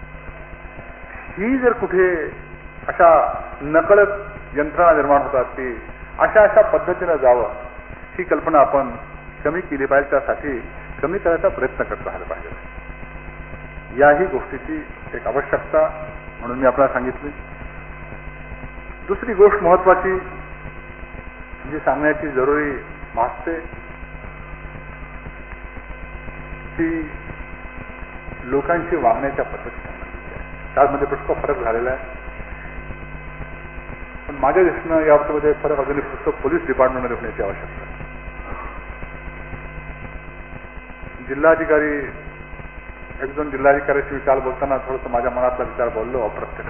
ही जर कुठे अशा नकळत यंत्रणा निर्माण होतात की अशा पद्धतीनं जावं, ही कल्पना आपण कमी केली पाहिजे. त्यासाठी कमी करायचा प्रयत्न करत राहायला पाहिजे. याही गोष्टीची एक आवश्यकता म्हणून मी आपल्याला सांगितली. दुसरी गोष्ट महत्वाची जी सांगण्याची जरुरी भासते ती लोकांची वागण्याच्या पद्धती संबंधित आहे. त्यामध्ये पुष्कळ फरक झालेला आहे. पण माझ्या दृष्टीनं या बाबतीमध्ये फरक अजूनही पुस्तक पोलीस डिपार्टमेंटमध्ये होण्याची आवश्यकता आहे. जिल्हाधिकारी एक दोन जिल्हाधिकाऱ्याशी काल बोलताना थोडंसं माझ्या मनातला विचार बोललो अप्रत्यक्ष,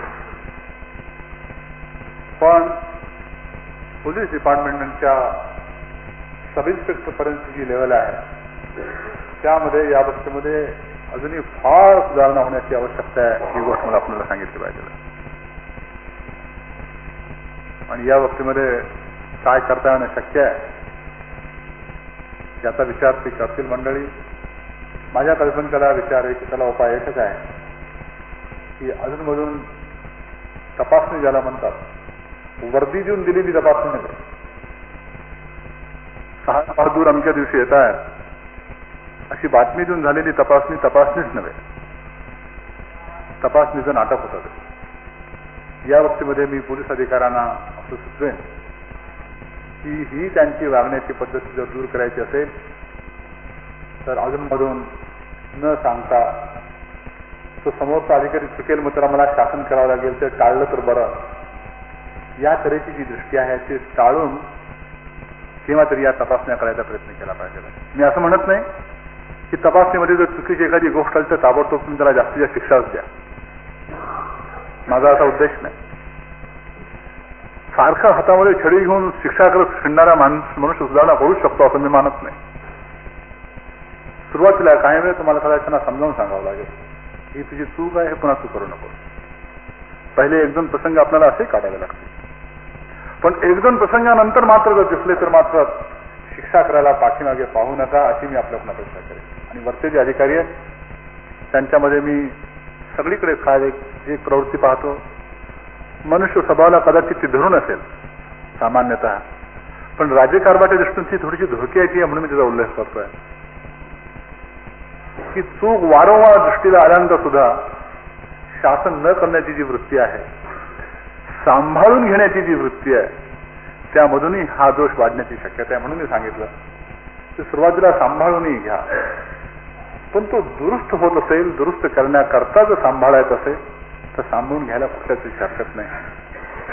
पण पोलीस डिपार्टमेंटच्या सब इन्स्पेक्टर पर्यंतची जी लेवल आहे त्यामध्ये या बाबतीमध्ये अजूनही फार सुधारणा होण्याची आवश्यकता आहे. ही गोष्ट मला आपल्याला सांगितली पाहिजे. आणि या बाबतीमध्ये काय करता येणं शक्य आहे याचा विचार ती करतील मंडळी. माझ्या कल्पनेला विचार आहे की त्याला उपाय एकच आहे की अजूनमधून तपासणी ज्याला म्हणतात, वर्दी देऊन दिलेली तपासणी नव्हे. 6 बहादूर अमक्या दिवशी येत आहेत अशी बातमी देऊन झालेली तपासणीच नव्हे, तपासणीचं नाटक होतं. या बाबतीमध्ये मी पोलीस अधिकाऱ्यांना असं सुचवेन की ही त्यांची वागण्याची पद्धती जर दूर करायची असेल तर अजूनमधून न सांगता तो समोरचा अधिकारी चुकेल मग त्याला मला शासन करावं लागेल, ते टाळलं तर बरं, या तऱ्हेची जी दृष्टी आहे ती टाळून केव्हा तरी या तपासण्या करायचा प्रयत्न केला पाहिजे. मी असं म्हणत नाही की तपासणीमध्ये जर चुकीची एखादी गोष्ट आली तर ताबडतोब तुम्ही त्याला जास्तीत जास्त शिक्षाच द्या, माझा असा उद्देश नाही. सारखा हातामध्ये छडी घेऊन शिक्षा करत फिरणारा मनुष्य सुधारणा होऊ शकतो असं मी मानत नाही. सुरुवातीला काही वेळ तुम्हाला सगळ्यांना समजावून सांगावं लागेल ही तुझी चूक आहे, हे पुन्हा तू करू नको. पहिले 1-2 प्रसंग आपल्याला असे काढावे लागतील, पण 1-2 प्रसंगानंतर मात्र जर दिसले तर मात्र शिक्षा करायला पाठीमागे पाहू नका, अशी मी आपल्याकडून अपेक्षा करेन. आणि वरचे जे अधिकारी आहेत त्यांच्यामध्ये मी सगळीकडे काय एक प्रवृत्ती पाहतो, मनुष्य स्वभावाला कदाचित ती धरून असेल सामान्यतः, पण राज्यकारभाराच्या दृष्टीने ती थोडीशी धोक्याची आहे म्हणून मी त्याचा उल्लेख करतोय की चूक वारंवार दृष्टीला आल्यानंतर सुद्धा शासन न करण्याची जी वृत्ती आहे, सांभाळून घेण्याची जी वृत्ती आहे, त्यामधूनही हा दोष वाढण्याची शक्यता आहे. म्हणून मी सांगितलं की सुरुवातीला सांभाळूनही घ्या, पण तो दुरुस्त होत असेल, दुरुस्त करण्याकरता जर सांभाळायचं असेल तर सांभाळून घ्यायला कुठल्याच हरकत नाही.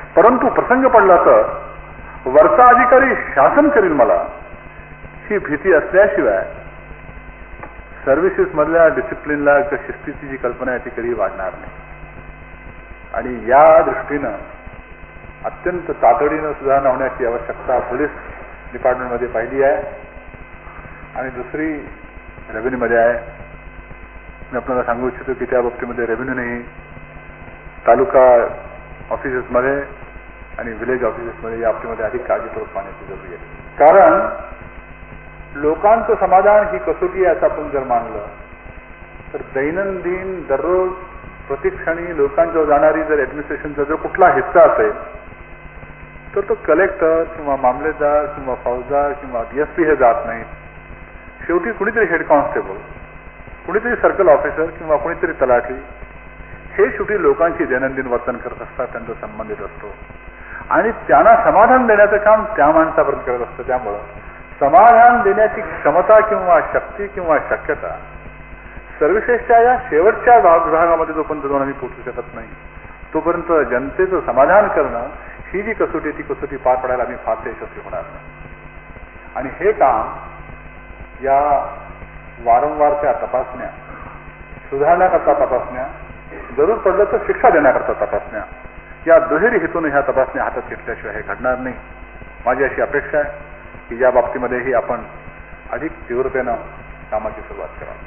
परंतु प्रसंग पडला तर वरचा अधिकारी शासन करील मला ही भीती असल्याशिवाय सर्व्हिसेस मधल्या डिसिप्लिनला किंवा शिस्तीची जी कल्पना आहे ती कधी वाढणार नाही. आणि या दृष्टीनं अत्यंत तातडीनं सुधारणा होण्याची आवश्यकता पोलीस डिपार्टमेंटमध्ये पाहिली आहे आणि दुसरी रेव्हेन्यूमध्ये आहे. मी आपल्याला सांगू इच्छितो की त्या बाबतीमध्ये रेव्हेन्यूनेही तालुका ऑफिसेसमध्ये आणि विलेज ऑफिसेसमध्ये या बाबतीमध्ये अधिक काळजीपूर्वक पाहण्याची जरुरी आहे. कारण लोकांचं समाधान ही कसोटी आहे असं आपण जर मानलं तर दैनंदिन दररोज प्रतिक्षणी लोकांजवळ जाणारी जर ऍडमिनिस्ट्रेशनचा जर कुठला हिस्सा असेल तर तो कलेक्टर किंवा मामलेदार किंवा फौजदार किंवा DSP हे जात नाहीत. शेवटी कुणीतरी हेड कॉन्स्टेबल, कुणीतरी सर्कल ऑफिसर किंवा कुणीतरी तलाठी हे शेवटी लोकांशी दैनंदिन वर्तन करत असतात, त्यांचा संबंधित असतो आणि त्यांना समाधान देण्याचं काम त्या माणसापर्यंत करत असतं. त्यामुळं समाधान देण्याची क्षमता किंवा शक्ती किंवा शक्यता सर्व्हिसेसच्या या शेवटच्या विभागामध्ये जोपर्यंत जाऊन आम्ही पोहोचू शकत नाही तोपर्यंत जनतेचं समाधान करणं ही जी कसोटी ती कसोटी पार पडायला आम्ही फारसे यशस्वी होणार नाही. आणि हे काम या वारंवारच्या तपासण्या, सुधारण्याकरता तपासण्या, जरूर पडलं तर शिक्षा देण्याकरता तपासण्या, या दुहेरी हेतून ह्या तपासण्या हातात घेतल्याशिवाय हे घडणार नाही. माझी अशी अपेक्षा आहे की या बाबतीमध्येही आपण अधिक तीव्रतेनं कामाची सुरुवात करावी.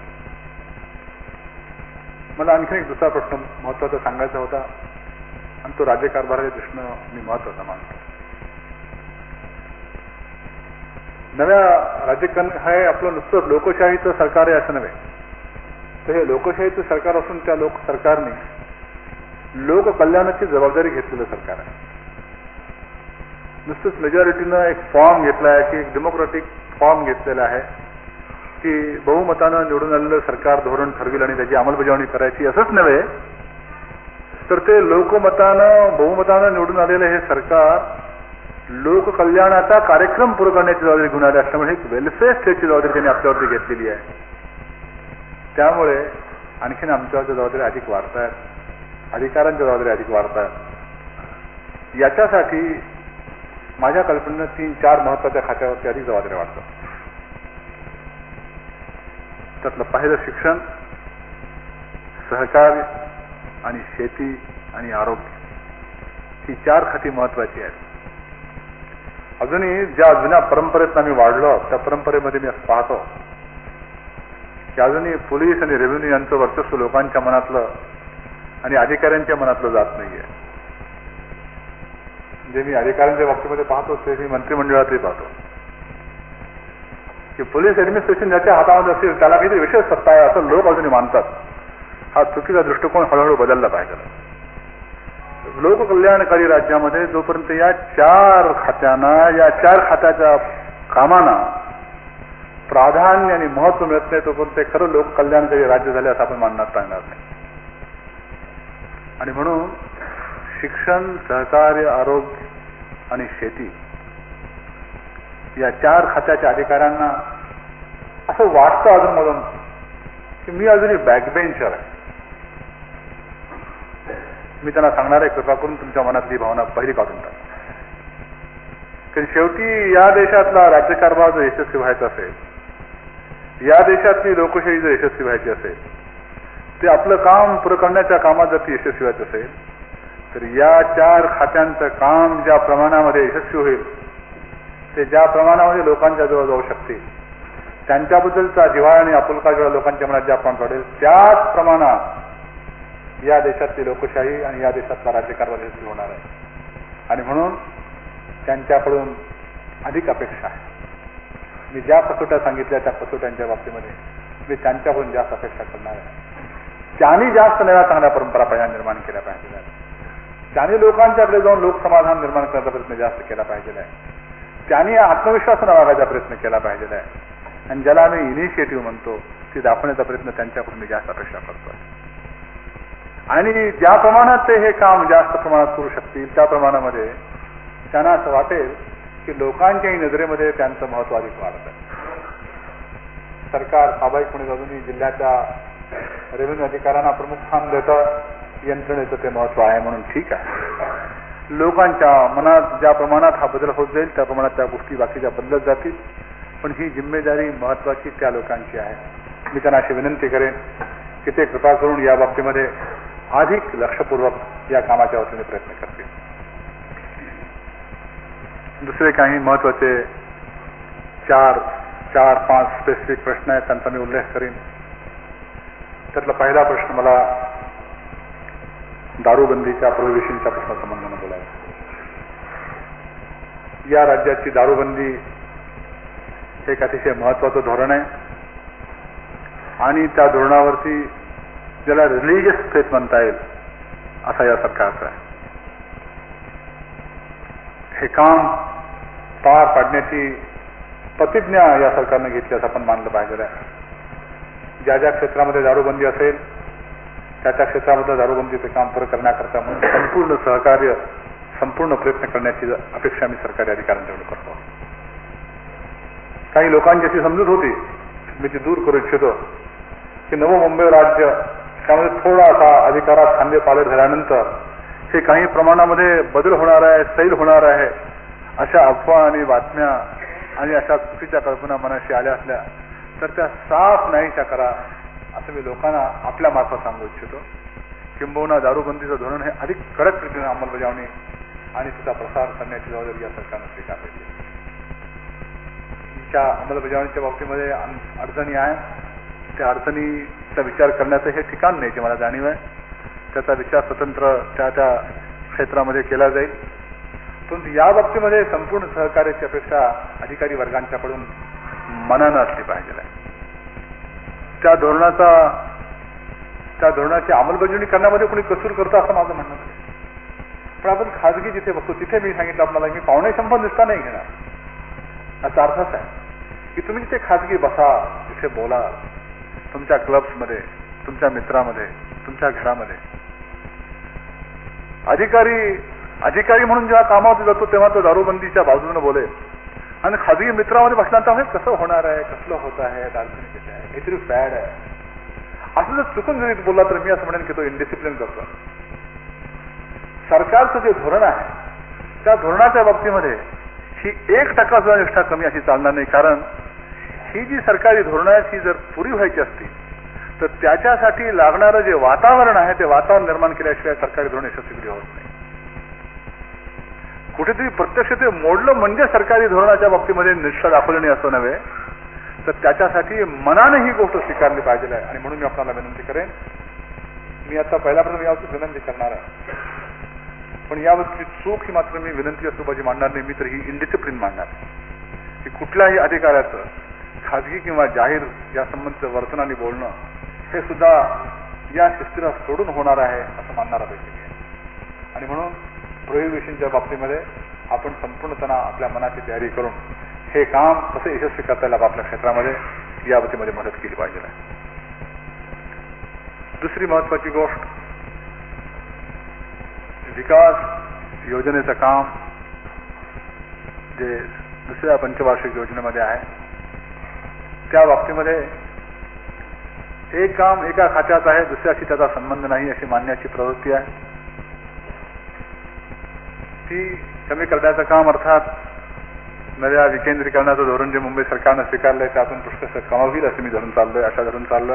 मला आणखी एक दुसरा प्रश्न महत्वाचा सांगायचा होता आणि तो राज्यकारभाराच्या दृष्टीनं मी महत्वाचा मानतो. नव्या हे आपलं नुसतं लोकशाहीचं सरकार आहे असं नव्हे, तर हे लोकशाहीचं सरकार असून त्या सरकारने लोककल्याणाची जबाबदारी घेतलेलं सरकार आहे. नुसतंच मेजॉरिटीनं एक फॉर्म घेतला आहे की एक डेमोक्रेटिक फॉर्म घेतलेला आहे की बहुमतानं निवडून आलेलं सरकार धोरण ठरविल आणि त्याची अंमलबजावणी करायची असंच नव्हे, तर ते लोकमतानं बहुमतानं निवडून आलेलं हे सरकार लोककल्याणाचा कार्यक्रम पुरं करण्याची जबाबदारी घेऊन आले असल्यामुळे एक वेलफेअर स्टेटची जबाबदारी त्यांनी आपल्यावरती घेतलेली आहे. त्यामुळे आणखीन आमच्यावरच्या जबाबदारी अधिक वाढत आहेत, अधिकारांच्या जबाबदारी अधिक वाढत आहेत. याच्यासाठी माझ्या कल्पनेनं 3-4 महत्वाच्या खात्यावरती अधिक जबाबदारी वाढतात. त्यातलं पहिलं शिक्षण, सहकार्य आणि शेती आणि आरोग्य ही 4 खाती महत्वाची आहेत. अजूनही ज्या जुन्या परंपरेत आम्ही वाढलो त्या परंपरेमध्ये मी असं पाहतो की अजूनही पोलीस आणि रेव्हेन्यू यांचं वर्चस्व लोकांच्या मनातलं आणि अधिकाऱ्यांच्या मनातलं जात नाहीये. जे मी अधिकाऱ्यांच्या बाबतीमध्ये पाहतो ते मी मंत्रिमंडळातही पाहतो की पोलीस ऍडमिनिस्ट्रेशन ज्याच्या हातामध्ये असेल त्याला काहीतरी विशेष सत्ता आहे असं लोक अजूनही मानतात. हा चुकीचा दृष्टिकोन हळूहळू बदलला पाहिजे. लोककल्याणकारी राज्यामध्ये जोपर्यंत या 4 खात्यांना, या 4 खात्याच्या कामांना प्राधान्य आणि महत्व मिळत नाही तोपर्यंत ते खरं लोककल्याणकारी राज्य झाले असं आपण मानण्यात चालणार नाही. आणि म्हणून शिक्षण, सहकार्य, आरोग्य आणि शेती या 4 खात्याच्या अधिकाऱ्यांना असं वाटतं अजूनमधून की मी अजूनही बॅकबेंचर आहे. मी त्यांना सांगणार आहे कृपा करून तुमच्या मनातली भावना पहिली काढून टाका. कारण शेवटी या देशातला राज्यकारभार जर यशस्वी व्हायचा असेल, या देशातली लोकशाही जर यशस्वी व्हायची असेल, ते आपलं काम पुरं करण्याच्या कामात जर ती यशस्वी व्हायचं असेल तर या 4 खात्यांचं काम ज्या प्रमाणामध्ये यशस्वी होईल, ते ज्या प्रमाणामध्ये लोकांच्या जवळ जाऊ शकते, त्यांच्याबद्दलचा जिव्हाळा आणि आपुलका जेव्हा लोकांच्या मनात ज्या प्रमाणात वाढेल त्याच प्रमाणात या देशातली लोकशाही आणि या देशातला राज्यकारभार यशस्वी होणार आहे. आणि म्हणून त्यांच्याकडून अधिक अपेक्षा आहे. मी ज्या कसोट्या सांगितल्या त्या कसोट्यांच्या बाबतीमध्ये मी त्यांच्याकडून जास्त अपेक्षा करणार आहे. त्यांनी जास्त नव्या चांगल्या परंपरा पहिल्या निर्माण केल्या पाहिजे. त्यांनी लोकांच्याकडे जाऊन लोकसमाधान निर्माण करण्याचा प्रयत्न जास्त केला पाहिजे आहे. त्यांनी आत्मविश्वासानं वागायचा प्रयत्न केला पाहिजे आहे. आणि ज्याला आम्ही इनिशिएटिव्ह म्हणतो ती दाखवण्याचा प्रयत्न त्यांच्याकडून मी जास्त अपेक्षा करतो. आणि ज्या प्रमाणात ते हे काम जास्त प्रमाणात करू शकतील त्या प्रमाणामध्ये त्यांना असं वाटेल की लोकांच्याही नजरेमध्ये त्यांचं महत्व अधिक वाढत आहे. सरकार स्वाभाविकपणे अजूनही जिल्ह्याच्या रेव्हेन्यू अधिकाऱ्यांना प्रमुख स्थान देतं, यंत्रणेचं ते महत्व आहे म्हणून ठीक आहे. लोकांच्या मनात ज्या प्रमाणात हा बदल होत जाईल त्या प्रमाणात त्या गोष्टी बाकीच्या बदलत जातील. पण ही जिम्मेदारी महत्वाची त्या लोकांची आहे. मी त्यांना अशी विनंती करेन की ते कृपा करून या बाबतीमध्ये अधिक लक्षपूर्वक या कामाच्या वतीने प्रयत्न करतील. दुसरे काही महत्वाचे 4-5 स्पेसिफिक प्रश्न आहेत, त्यांचा मी उल्लेख करीन. त्यातला पहिला प्रश्न मला दारूबंदीच्या प्रोहिबिशनच्या प्रश्नासंबंधाने बोलायचं. या राज्याची दारूबंदी हे एक अतिशय महत्वाचं धोरण आहे आणि त्या धोरणावरती ज्याला रिलिजियस फेथ म्हणता येईल असा या सरकारचा आहे. हे काम पार पाडण्याची प्रतिज्ञा या सरकारने घेतली असं आपण मानलं पाहिजे आहे. ज्या ज्या क्षेत्रामध्ये दारूबंदी असेल त्या त्या क्षेत्रामध्ये दारूबंदीचे काम पुरं करण्याकरता म्हणून संपूर्ण सहकार्य, संपूर्ण प्रयत्न करण्याची अपेक्षा मी सरकारी अधिकाऱ्यांच्याकडे करतो. काही लोकांची अशी समजूत होती, मी ती दूर करू इच्छितो, की नवं मुंबई राज्य त्यामध्ये थोडासा अधिकारात खांदे पालट झाल्यानंतर हे काही प्रमाणामध्ये बदल होणार आहे, सैल होणार आहे, अशा अफवा आणि बातम्या आणि अशा चुकीच्या कल्पना मनाशी आल्या असल्या तर त्या साफ नाहीशा करा असं मी लोकांना आपल्या मार्फत सांगू इच्छितो. किंबहुना दारूबंदीचं धोरण हे अधिक कडक रीतीने अंमलबजावणी आणि तिचा प्रसार करण्याची जबाबदारी या सरकारनं स्वीकारली. तिच्या अंमलबजावणीच्या बाबतीमध्ये अडचणी आहे, त्या अडचणीचा विचार करण्याचं हे ठिकाण नाही जे मला जाणीव आहे. त्याचा विचार स्वतंत्र त्या त्या क्षेत्रामध्ये केला जाईल. परंतु या बाबतीमध्ये संपूर्ण सहकार्याची अपेक्षा अधिकारी वर्गांच्याकडून मनानं असली पाहिजे आहे. त्या धोरणाची अंमलबजावणी करण्यामध्ये कोणी कसूर करतं असं माझं म्हणणं नाही. पण आपण खाजगी जिथे बघतो तिथे मी सांगितलं आपल्याला, मी पावणे शंभर निष्ठा नाही घेणार. याचा अर्थच आहे की तुम्ही जिथे खाजगी बसा, तिथे बोला, तुमच्या क्लब्समध्ये, तुमच्या मित्रामध्ये, तुमच्या घरामध्ये. अधिकारी म्हणून जेव्हा कामावरती जातो तेव्हा तो दारूबंदीच्या बाजूने बोलेल आणि खाजगी मित्रामध्ये बसल्यानंतर कसं होणार आहे, कसलं होत आहे, अडचणी कशा आहे, हे तरी फॅड आहे असं जर चुकून जरी बोलला तर मी असं म्हणेन की तो इनडिसिप्लिन करतो. सरकारचं जे धोरण आहे त्या धोरणाच्या बाबतीमध्ये ही 1% सुद्धा निष्ठा कमी अशी चालणार नाही. कारण ही जी सरकारी धोरणं आहेत ही जर पुरी व्हायची असतील तर त्याच्यासाठी लागणारं जे वातावरण आहे ते वातावरण निर्माण केल्याशिवाय सरकारी धोरण यशस्वी होत नाही. कुठेतरी प्रत्यक्ष ते मोडलं म्हणजे सरकारी धोरणाच्या बाबतीमध्ये निष्ठा दाखवली नाही असं नव्हे, तर त्याच्यासाठी मनाने ही गोष्ट स्वीकारली पाहिजे आहे. आणि म्हणून मी आपल्याला विनंती करेन, मी आता पहिल्यापासून यावरती विनंती करणार आहे, पण यावरची चूक ही मात्र मी विनंती स्वरूपाची मांडणार नाही, मी तर ही इनडिसिप्लिन मांडणार की कुठल्याही अधिकाऱ्याचं खाजगी किंवा जाहीर या संबंधित वर्तन आणि बोलणं हे सुद्धा या शिस्तीला सोडून होणार आहे असं मानणारा व्यक्ती आहे. आणि म्हणून प्रोहिबिशनच्या बाबतीमध्ये आपण संपूर्णपणे आपल्या मनाची तयारी करून हे काम कसं यशस्वी करता येईल आपल्या क्षेत्रामध्ये या बाबतीमध्ये मदत केली पाहिजे. दुसरी महत्वाची गोष्ट, विकास योजनेचं काम जे दुसऱ्या पंचवार्षिक योजनेमध्ये आहे त्या बाबतीमध्ये एक काम एका खात्यात आहे, दुसऱ्याशी त्याचा संबंध नाही अशी मानण्याची प्रवृत्ती आहे. ती कमी करण्याचं काम अर्थात नव्या विकेंद्रीकरणाचं धोरण जे मुंबई सरकारनं स्वीकारलंय त्यातून पुष्कळ कमावतील असं मी धरून चाललोय, अशा धरून चाललोय.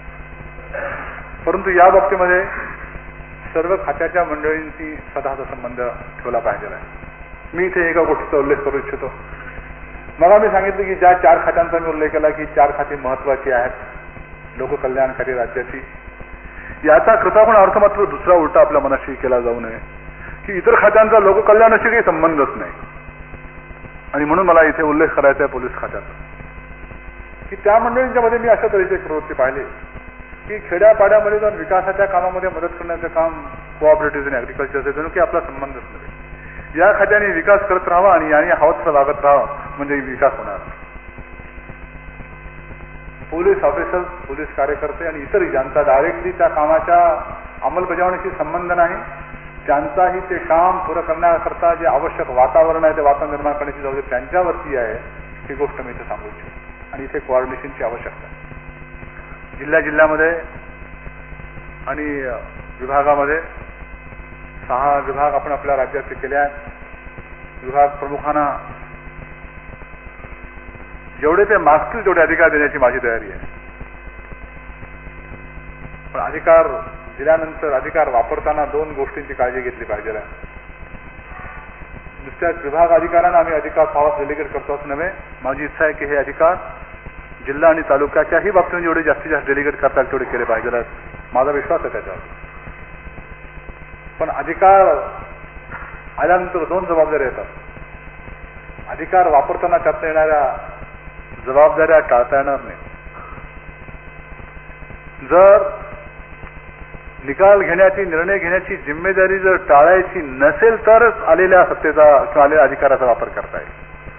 परंतु या बाबतीमध्ये सर्व खात्याच्या मंडळींशी स्वतःचा संबंध ठेवला पाहिजे आहे. मी इथे एका गोष्टीचा उल्लेख करू इच्छितो. मला मी सांगितलं की ज्या 4 खात्यांचा मी उल्लेख केला की 4 खाती महत्वाची आहेत लोककल्याणकारी राज्याची, याचा कृतापण अर्थ मात्र दुसरा उलटा आपल्या मनाशी केला जाऊ नये की इतर खात्यांचा लोककल्याणाशी काही संबंधच नाही. आणि म्हणून मला इथे उल्लेख करायचा आहे पोलीस खात्याचा की त्या मंडळींच्या मध्ये मी अशा तऱ्हेची प्रवृत्ती पाहिली की खेड्यापाड्यामध्ये जाऊन विकासाच्या कामामध्ये मदत करण्याचं काम कोऑपरेटिव्ह आणि ऍग्रिकल्चरचं जणू की आपला संबंधच नाही. या खात्याने विकास करत राहावा आणि याने हवं लागत राहावं म्हणजे विकास होणार. पोलीस ऑफिसर्स, पोलीस कार्यकर्ते आणि इतर ज्यांचा डायरेक्टली त्या कामाच्या अंमलबजावणीशी संबंध नाही त्यांचाही ते काम पुरं करण्याकरता जे आवश्यक वातावरण आहे ते वातावरण निर्माण करण्याची जबाबदारी त्यांच्यावरती आहे ही गोष्ट मी इथे सांगू इच्छितो. आणि इथे कोऑर्डिनेशनची आवश्यकता आहे. जिल्ह्यामध्ये आणि विभागामध्ये 6 विभाग आपण आपल्या राज्याचे केले आहेत. विभाग प्रमुखांना जेवढे ते मागतील तेवढे अधिकार देण्याची माझी तयारी आहे. पण अधिकार दिल्यानंतर अधिकार वापरताना 2 गोष्टींची काळजी घेतली पाहिजे. नुसत्याच विभाग अधिकाऱ्यांना आम्ही अधिकार पॉवर डेलिगेट करतो असं नव्हे. माझी इच्छा आहे की हे अधिकार जिल्हा आणि तालुक्याच्याही बाबतीने जेवढे जास्तीत जास्त डेलिगेट करता येईल तेवढे केले पाहिजे. माझा विश्वास आहे त्याच्यावर. पण अधिकार आल्यानंतर 2 जबाबदाऱ्या येतात. अधिकार वापरताना त्यात येणाऱ्या जबाबदाऱ्या टाळता येणार नाही. जर निकाल घेण्याची, निर्णय घेण्याची जिम्मेदारी जर टाळायची नसेल तरच आलेल्या सत्तेचा किंवा आलेल्या अधिकाराचा वापर करता येईल.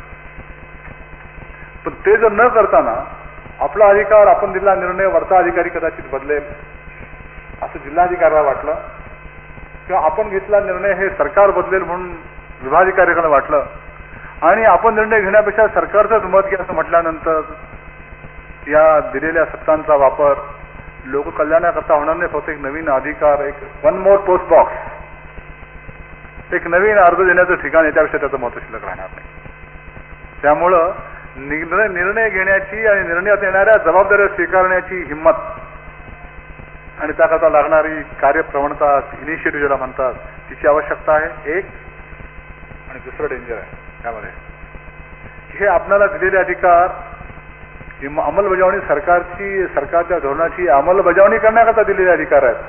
पण ते जर न करताना आपला अधिकार, आपण दिलेला निर्णय वरचा अधिकारी कदाचित बदलेल असं जिल्हाधिकाऱ्याला वाटलं, किंवा आपण घेतला निर्णय हे सरकार बदलेल म्हणून विभागाधिकाऱ्याला वाटलं, आणि आपण निर्णय घेण्यापेक्षा सरकारचंच मत घ्या असं म्हटल्यानंतर या दिलेल्या सत्तांचा वापर लोककल्याणाकरता होणार नाही. फक्त एक नवीन अधिकार, एक 1 मोर पोस्ट बॉक्स, एक नवीन अर्ज देण्याचं ठिकाण, याच्यापेक्षा त्याचं महत्त्व शिल्लक राहणार नाही. त्यामुळं निर्णय घेण्याची आणि निर्णयात येणाऱ्या जबाबदाऱ्या स्वीकारण्याची हिंमत आणि त्याकरता लागणारी कार्यप्रवणता, इनिशिएटिव्ह ज्याला म्हणतात, तिची आवश्यकता आहे. एक. आणि दुसरं डेंजर आहे त्यामध्ये, हे आपल्याला दिलेले अधिकार अंमलबजावणी, सरकारच्या धोरणाची अंमलबजावणी करण्याकरता दिलेले अधिकार आहेत.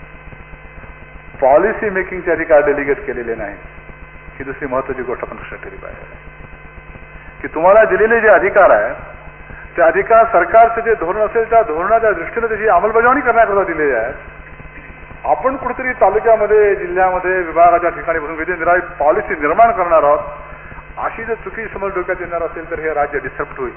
पॉलिसी मेकिंगचे अधिकार डेलिगेट केलेले नाही. ही दुसरी महत्वाची गोष्ट आपण लक्षात ठेवली पाहिजे की तुम्हाला दिलेले जे अधिकार आहेत ते अधिकार सरकारचं जे धोरण असेल त्या धोरणाच्या दृष्टीने त्याची अंमलबजावणी करण्याकरता दिलेले आहेत. आपण कुठेतरी तालुक्यामध्ये, जिल्ह्यामध्ये, विभागाच्या ठिकाणी बसून काहीतरी पॉलिसी निर्माण करणार आहोत, अशी जर चुकी समज डोक्यात येणार असेल तर हे राज्य डिस्टर्ब होईल.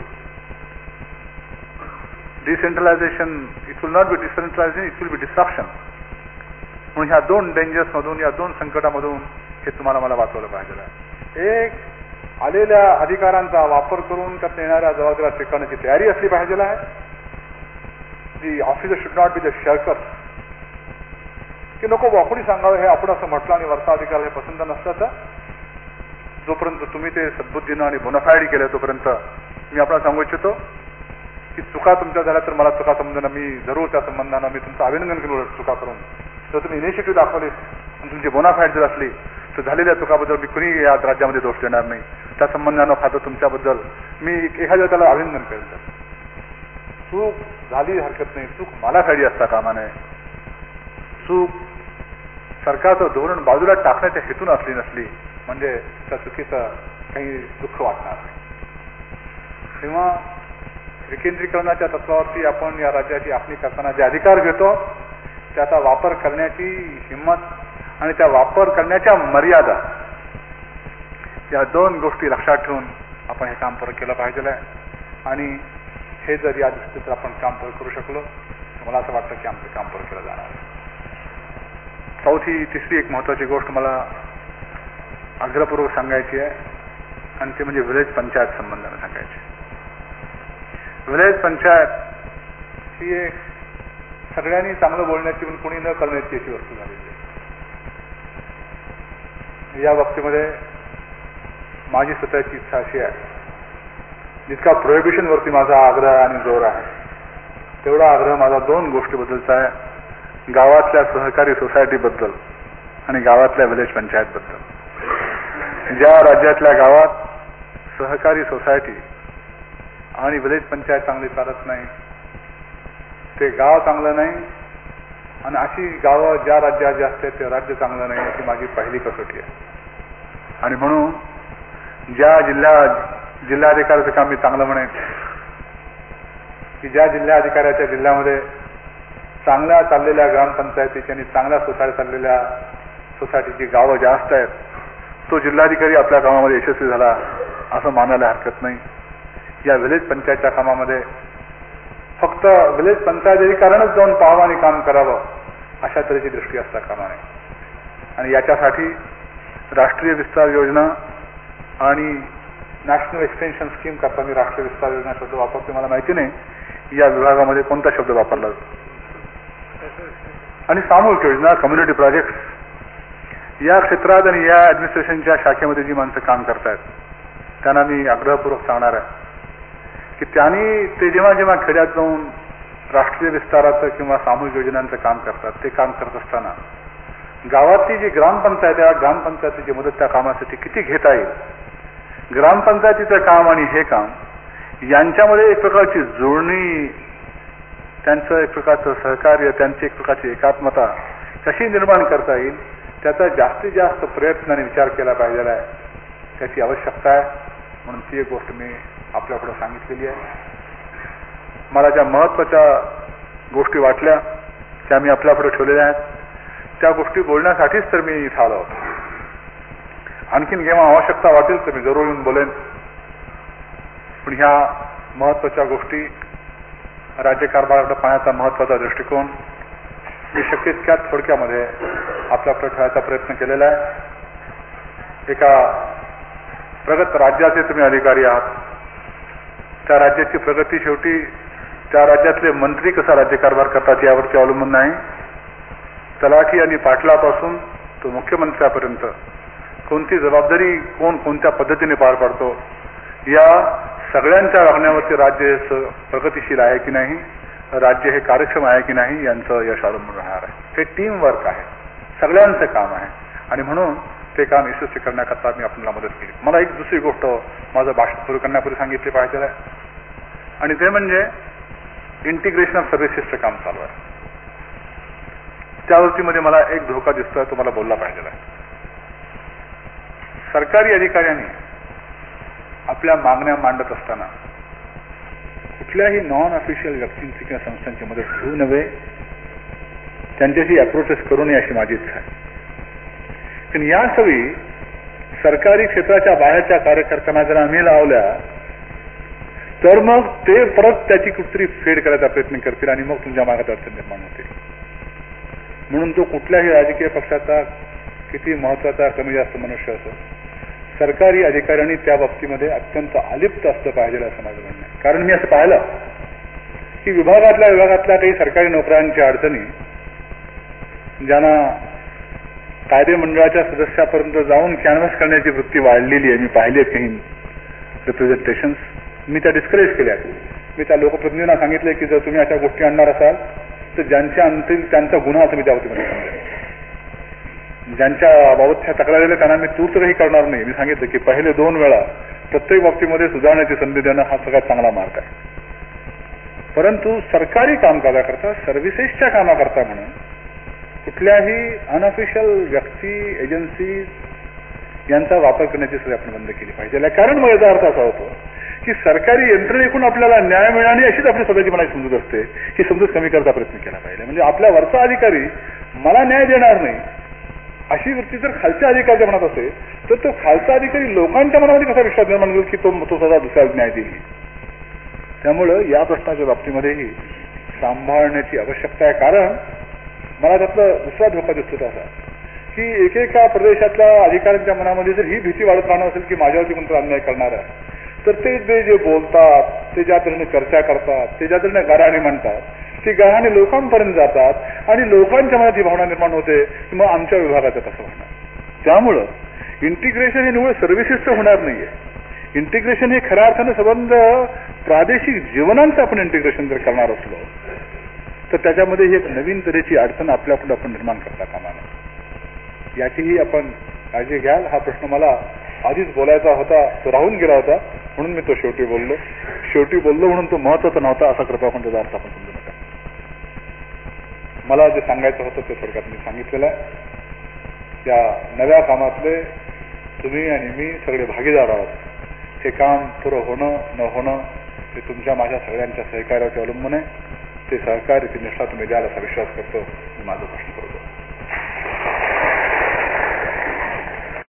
Decentralisation, it will not be decentralisation, it will be disruption. म्हणून ह्या 2 डेंजर्स मधून, या 2 संकटामधून हे तुम्हाला मला वाचवलं पाहिजे. एक, आलेल्या अधिकारांचा वापर करून त्यात येणाऱ्या जबाबदाऱ्या स्वीकारण्याची तयारी असली पाहिजे आहे. The officer should not be the shirker, की नको वाकोडी सांगावं हे आपण असं म्हटलं आणि वरचा अधिकार हे पसंत नसतं. तर जोपर्यंत तुम्ही ते सद्बुद्धीनं आणि बोनाफाईड केलं तोपर्यंत मी आपल्याला सांगू इच्छितो की चुका तुमच्या झाल्या तर मला चुका संबंधानं मी जरूर त्या संबंधानं मी तुमचं अभिनंदन केलं. चुका करून जर तुम्ही इनिशिएटिव्ह दाखवली आणि तुमची बोनाफाईड जर असली तर झालेल्या चुकाबद्दल मी कुणी या राज्यामध्ये दोष देणार नाही. त्या संबंधानं खातं तुमच्याबद्दल मी एखाद्या त्याला अभिनंदन करेल. चूक झाली हरकत नाही, चूक मला खाली असता कामा नये. चूक सरकारचं धोरण बाजूला टाकण्याच्या हेतून असली नसली म्हणजे त्या चुकीचं काही दुःख वाटणार नाही. तेव्हा विकेंद्रीकरणाच्या तत्वावरती आपण या राज्याची आखणी करताना जे अधिकार घेतो त्याचा वापर करण्याची हिंमत आणि त्या वापर करण्याच्या मर्यादा, या 2 गोष्टी लक्षात ठेवून आपण हे काम पूर्ण केलं पाहिजे. आणि हे जर या दृष्टीत आपण काम पूर्ण करू शकलो तर मला असं वाटतं की आमचं काम पूर्ण केलं जाणार आहे. तिसरी एक महत्वाची गोष्ट मला आग्रहपूर्वक सांगायची आहे आणि ते म्हणजे विलेज पंचायत संबंधाने सांगायची. विलेज पंचायत ही एक सगळ्यांनी चांगलं बोलण्याची पण कोणी न करण्याची अशी वस्तू झालेली आहे. या बाबतीमध्ये माझी स्वतःची इच्छा अशी आहे, जितका प्रोहिबिशन वरती माझा आग्रह आणि जोर आहे तेवढा आग्रह माझा 2 गोष्टीबद्दलचा आहे. गावातल्या सहकारी सोसायटीबद्दल आणि गावातल्या विलेज पंचायतबद्दल. ज्या राज्यातल्या गावात सहकारी सोसायटी आणि विलेज पंचायत चांगली चालत नाही ते गाव चांगलं नाही, आणि अशी गावं ज्या राज्यात जे असते ते राज्य चांगलं नाही, अशी माझी पहिली कसोटी आहे. आणि म्हणून ज्या जिल्हाधिकाऱ्याचं काम मी चांगलं म्हणेन की ज्या जिल्हाधिकाऱ्याच्या जिल्ह्यामध्ये चांगल्या चाललेल्या ग्रामपंचायतीची आणि चांगल्या सोसायटी चाललेल्या सोसायटीची गावं जास्त आहेत, तो जिल्हाधिकारी आपल्या गावामध्ये यशस्वी झाला असं मानायला हरकत नाही. या विलेज पंचायतच्या कामामध्ये फक्त विलेज पंचायत अधिकाऱ्यानंच जाऊन पाहावं आणि काम करावं अशा तऱ्हेची दृष्टी असता कामा नये. आणि याच्यासाठी राष्ट्रीय विस्तार योजना आणि नॅशनल एक्सटेन्शन स्कीम करता मी राष्ट्रीय विस्तार योजना शब्द वापरतो, मला माहिती नाही या विभागामध्ये कोणता शब्द वापरला जातो. आणि सामूहिक योजना, कम्युनिटी प्रोजेक्ट, या क्षेत्रात आणि या ऍडमिनिस्ट्रेशनच्या शाखेमध्ये जी माणसं काम करतायत त्यांना मी आग्रहपूर्वक सांगणार आहे की त्यांनी ते जेव्हा जेव्हा खेड्यात जाऊन राष्ट्रीय विस्ताराचं किंवा सामूहिक योजनांचं काम करतात, ते काम करत असताना गावातली जी ग्रामपंचायत आहे, ग्रामपंचायतीची मदत त्या कामासाठी किती घेता येईल, ग्रामपंचायतीचं काम आणि हे काम यांच्यामध्ये एक प्रकारची जोडणी, त्यांचं एक प्रकारचं सहकार्य, त्यांची एक प्रकारची एकात्मता कशी निर्माण करता येईल त्याचा जास्तीत जास्त प्रयत्न आणि विचार केला पाहिजे आहे, त्याची आवश्यकता आहे. म्हणून ती एक गोष्ट मी आपल्याकडे सांगितलेली आहे. मला ज्या महत्वाच्या गोष्टी वाटल्या त्या मी आपल्याकडे ठेवलेल्या आहेत. त्या गोष्टी बोलण्यासाठीच तर मी इथं आलो होतो. आणखीन जेव्हा आवश्यकता वाटेल तर मी जरूर येऊन बोलेन. पण ह्या महत्वाच्या गोष्टी, राज्यकारभाराकडे पाहण्याचा महत्वाचा दृष्टिकोन मी शक्य तितक्या थोडक्यामध्ये आपल्याकडे ठेवायचा प्रयत्न केलेला आहे. एका प्रगत राज्याचे तुम्ही अधिकारी आहात. त्या राज्याची प्रगती शेवटी त्या राज्यातले मंत्री कसा राज्यकारभार करतात यावरती अवलंबून नाही. तलाठी आणि पाटलापासून तो मुख्यमंत्र्यापर्यंत कोणती जबाबदारी कोण कोणत्या पद्धतीने पार पाडतो या सगळ्यांच्या वागण्यावरती राज्य प्रगतिशील आहे की नाही, राज्य हे कार्यक्षम आहे की नाही यांचं यश अवलंबून राहणार आहे. ते टीम वर्क आहे, सगळ्यांचं काम आहे आणि म्हणून ते काम यशस्वी करण्याकरता मी आपल्याला मदत केली. मला एक दुसरी गोष्ट माझं भाषण सुरू करण्यापूर्वी सांगितली पाहिजे आहे आणि ते म्हणजे इंटिग्रेशन ऑफ सर्व्हिसेसचं काम चालू आहे. त्यावरती मध्ये मला एक धोका दिसतोय, तो मला बोलला पाहिजे आहे. सरकारी अधिकाऱ्यांनी आपल्या मागण्या मांडत असताना कुठल्याही नॉन ऑफिशियल व्यक्तींची किंवा संस्थांची मदत घेऊ नये, त्यांच्याशी अप्रोचेस करू नये अशी माझी इच्छा आहे. पण या सवयी सरकारी क्षेत्राच्या बाहेरच्या कार्यकर्त्यांना जर आम्ही लावल्या तर मग ते परत त्याची कुठतरी फेड करायचा प्रयत्न करतील आणि मग तुमच्या मागात अडचण निर्माण होतील. म्हणून तो कुठल्याही राजकीय पक्षाचा किती महत्वाचा कमी जास्त मनुष्य असो, सरकारी अधिकाऱ्यांनी त्या बाबतीमध्ये अत्यंत अलिप्त असलं पाहिजे असं माझं म्हणणं आहे. कारण मी असं पाहिलं की विभागातल्या काही सरकारी नोकऱ्यांच्या अडचणी ज्यांना कायदे मंडळाच्या सदस्यापर्यंत जाऊन कॅनव्हस करण्याची वृत्ती वाढलेली आहे. मी पाहिली आहेत काही रिप्रेझेंटेशन्स, मी त्या डिस्करेज केल्या. मी त्या लोकप्रतिनिधींना सांगितले की जर तुम्ही अशा गोष्टी आणणार असाल तर ज्यांच्या अंतिम त्यांचा गुन्हा तुम्ही त्या बाबतीमध्ये समजा. ज्यांच्या बाबत तक्रारीला त्यांना मी तूर्तही करणार नाही. मी सांगितलं की पहिले 2 वेळा प्रत्येक बाबतीमध्ये सुधारण्याची संधी देणं हा सगळ्यात चांगला मार्ग आहे. परंतु सरकारी कामकाजाकरता, सर्व्हिसेसच्या कामाकरता म्हणून कुठल्याही अनऑफिशियल व्यक्ती, एजन्सी यांचा वापर करण्याची सोय आपण बंद केली पाहिजे. कारण मग याचा अर्थ असा होतो की सरकारी यंत्रणेकडून आपल्याला न्याय मिळाली अशीच आपली स्वतःची मनाची समजूत असते की समजूत कमी करता प्रयत्न केला पाहिजे. म्हणजे आपल्या वरचा अधिकारी मला न्याय देणार नाही अशी वृत्ती जर खालच्या अधिकाऱ्याच्या मनात असेल तर तो खालचा अधिकारी लोकांच्या मनामध्ये कसा विश्वास निर्माण करेल की तो स्वतः दुसऱ्याला न्याय देईल. त्यामुळं या प्रश्नाच्या बाबतीमध्येही सांभाळण्याची आवश्यकता आहे. कारण मला त्यातला दुसरा धोका दिसतो असा की एकेका प्रदेशातल्या अधिकाऱ्यांच्या मनामध्ये जर ही भीती वाढत राहणार असेल की माझ्यावरती कोणता अन्याय करणार आहे तर ते जे बोलतात, ते ज्या तऱ्हेने चर्चा करतात, ते ज्या तऱ्हेने गाऱ्हाणे म्हणतात, ती गाऱ्हाणे लोकांपर्यंत जातात आणि लोकांच्या मनात ही भावना निर्माण होते की मग आमच्या विभागाचं कसं होणार. त्यामुळं इंटिग्रेशन हे निवड सर्व्हिसेसचं होणार नाहीये. इंटिग्रेशन हे खऱ्या अर्थानं संबंध प्रादेशिक जीवनांचं आपण इंटिग्रेशन जर करणार असलो तर त्याच्यामध्ये ही एक नवीन तऱ्हेची अडचण आपल्याकडे आपण निर्माण करता कामा नये. याचीही आपण काळजी घ्याल. हा प्रश्न मला आधीच बोलायचा होता, तो राहून गेला होता म्हणून मी तो शेवटी बोललो म्हणून तो महत्वाचा नव्हता असा कृपा आपण त्याचा अर्थ आपण समजू नका. मला जे सांगायचं होतं ते थोडक्यात मी सांगितलेलं आहे. त्या नव्या कामातले तुम्ही आणि मी सगळे भागीदार आहोत. हे काम पुरं होणं न होणं ते तुमच्या माझ्या सगळ्यांच्या सहकार्यावर अवलंबून आहे. ते सहकार्याची निष्ठा तुम्ही द्याल असा विश्वास करतो. माझं प्रश्न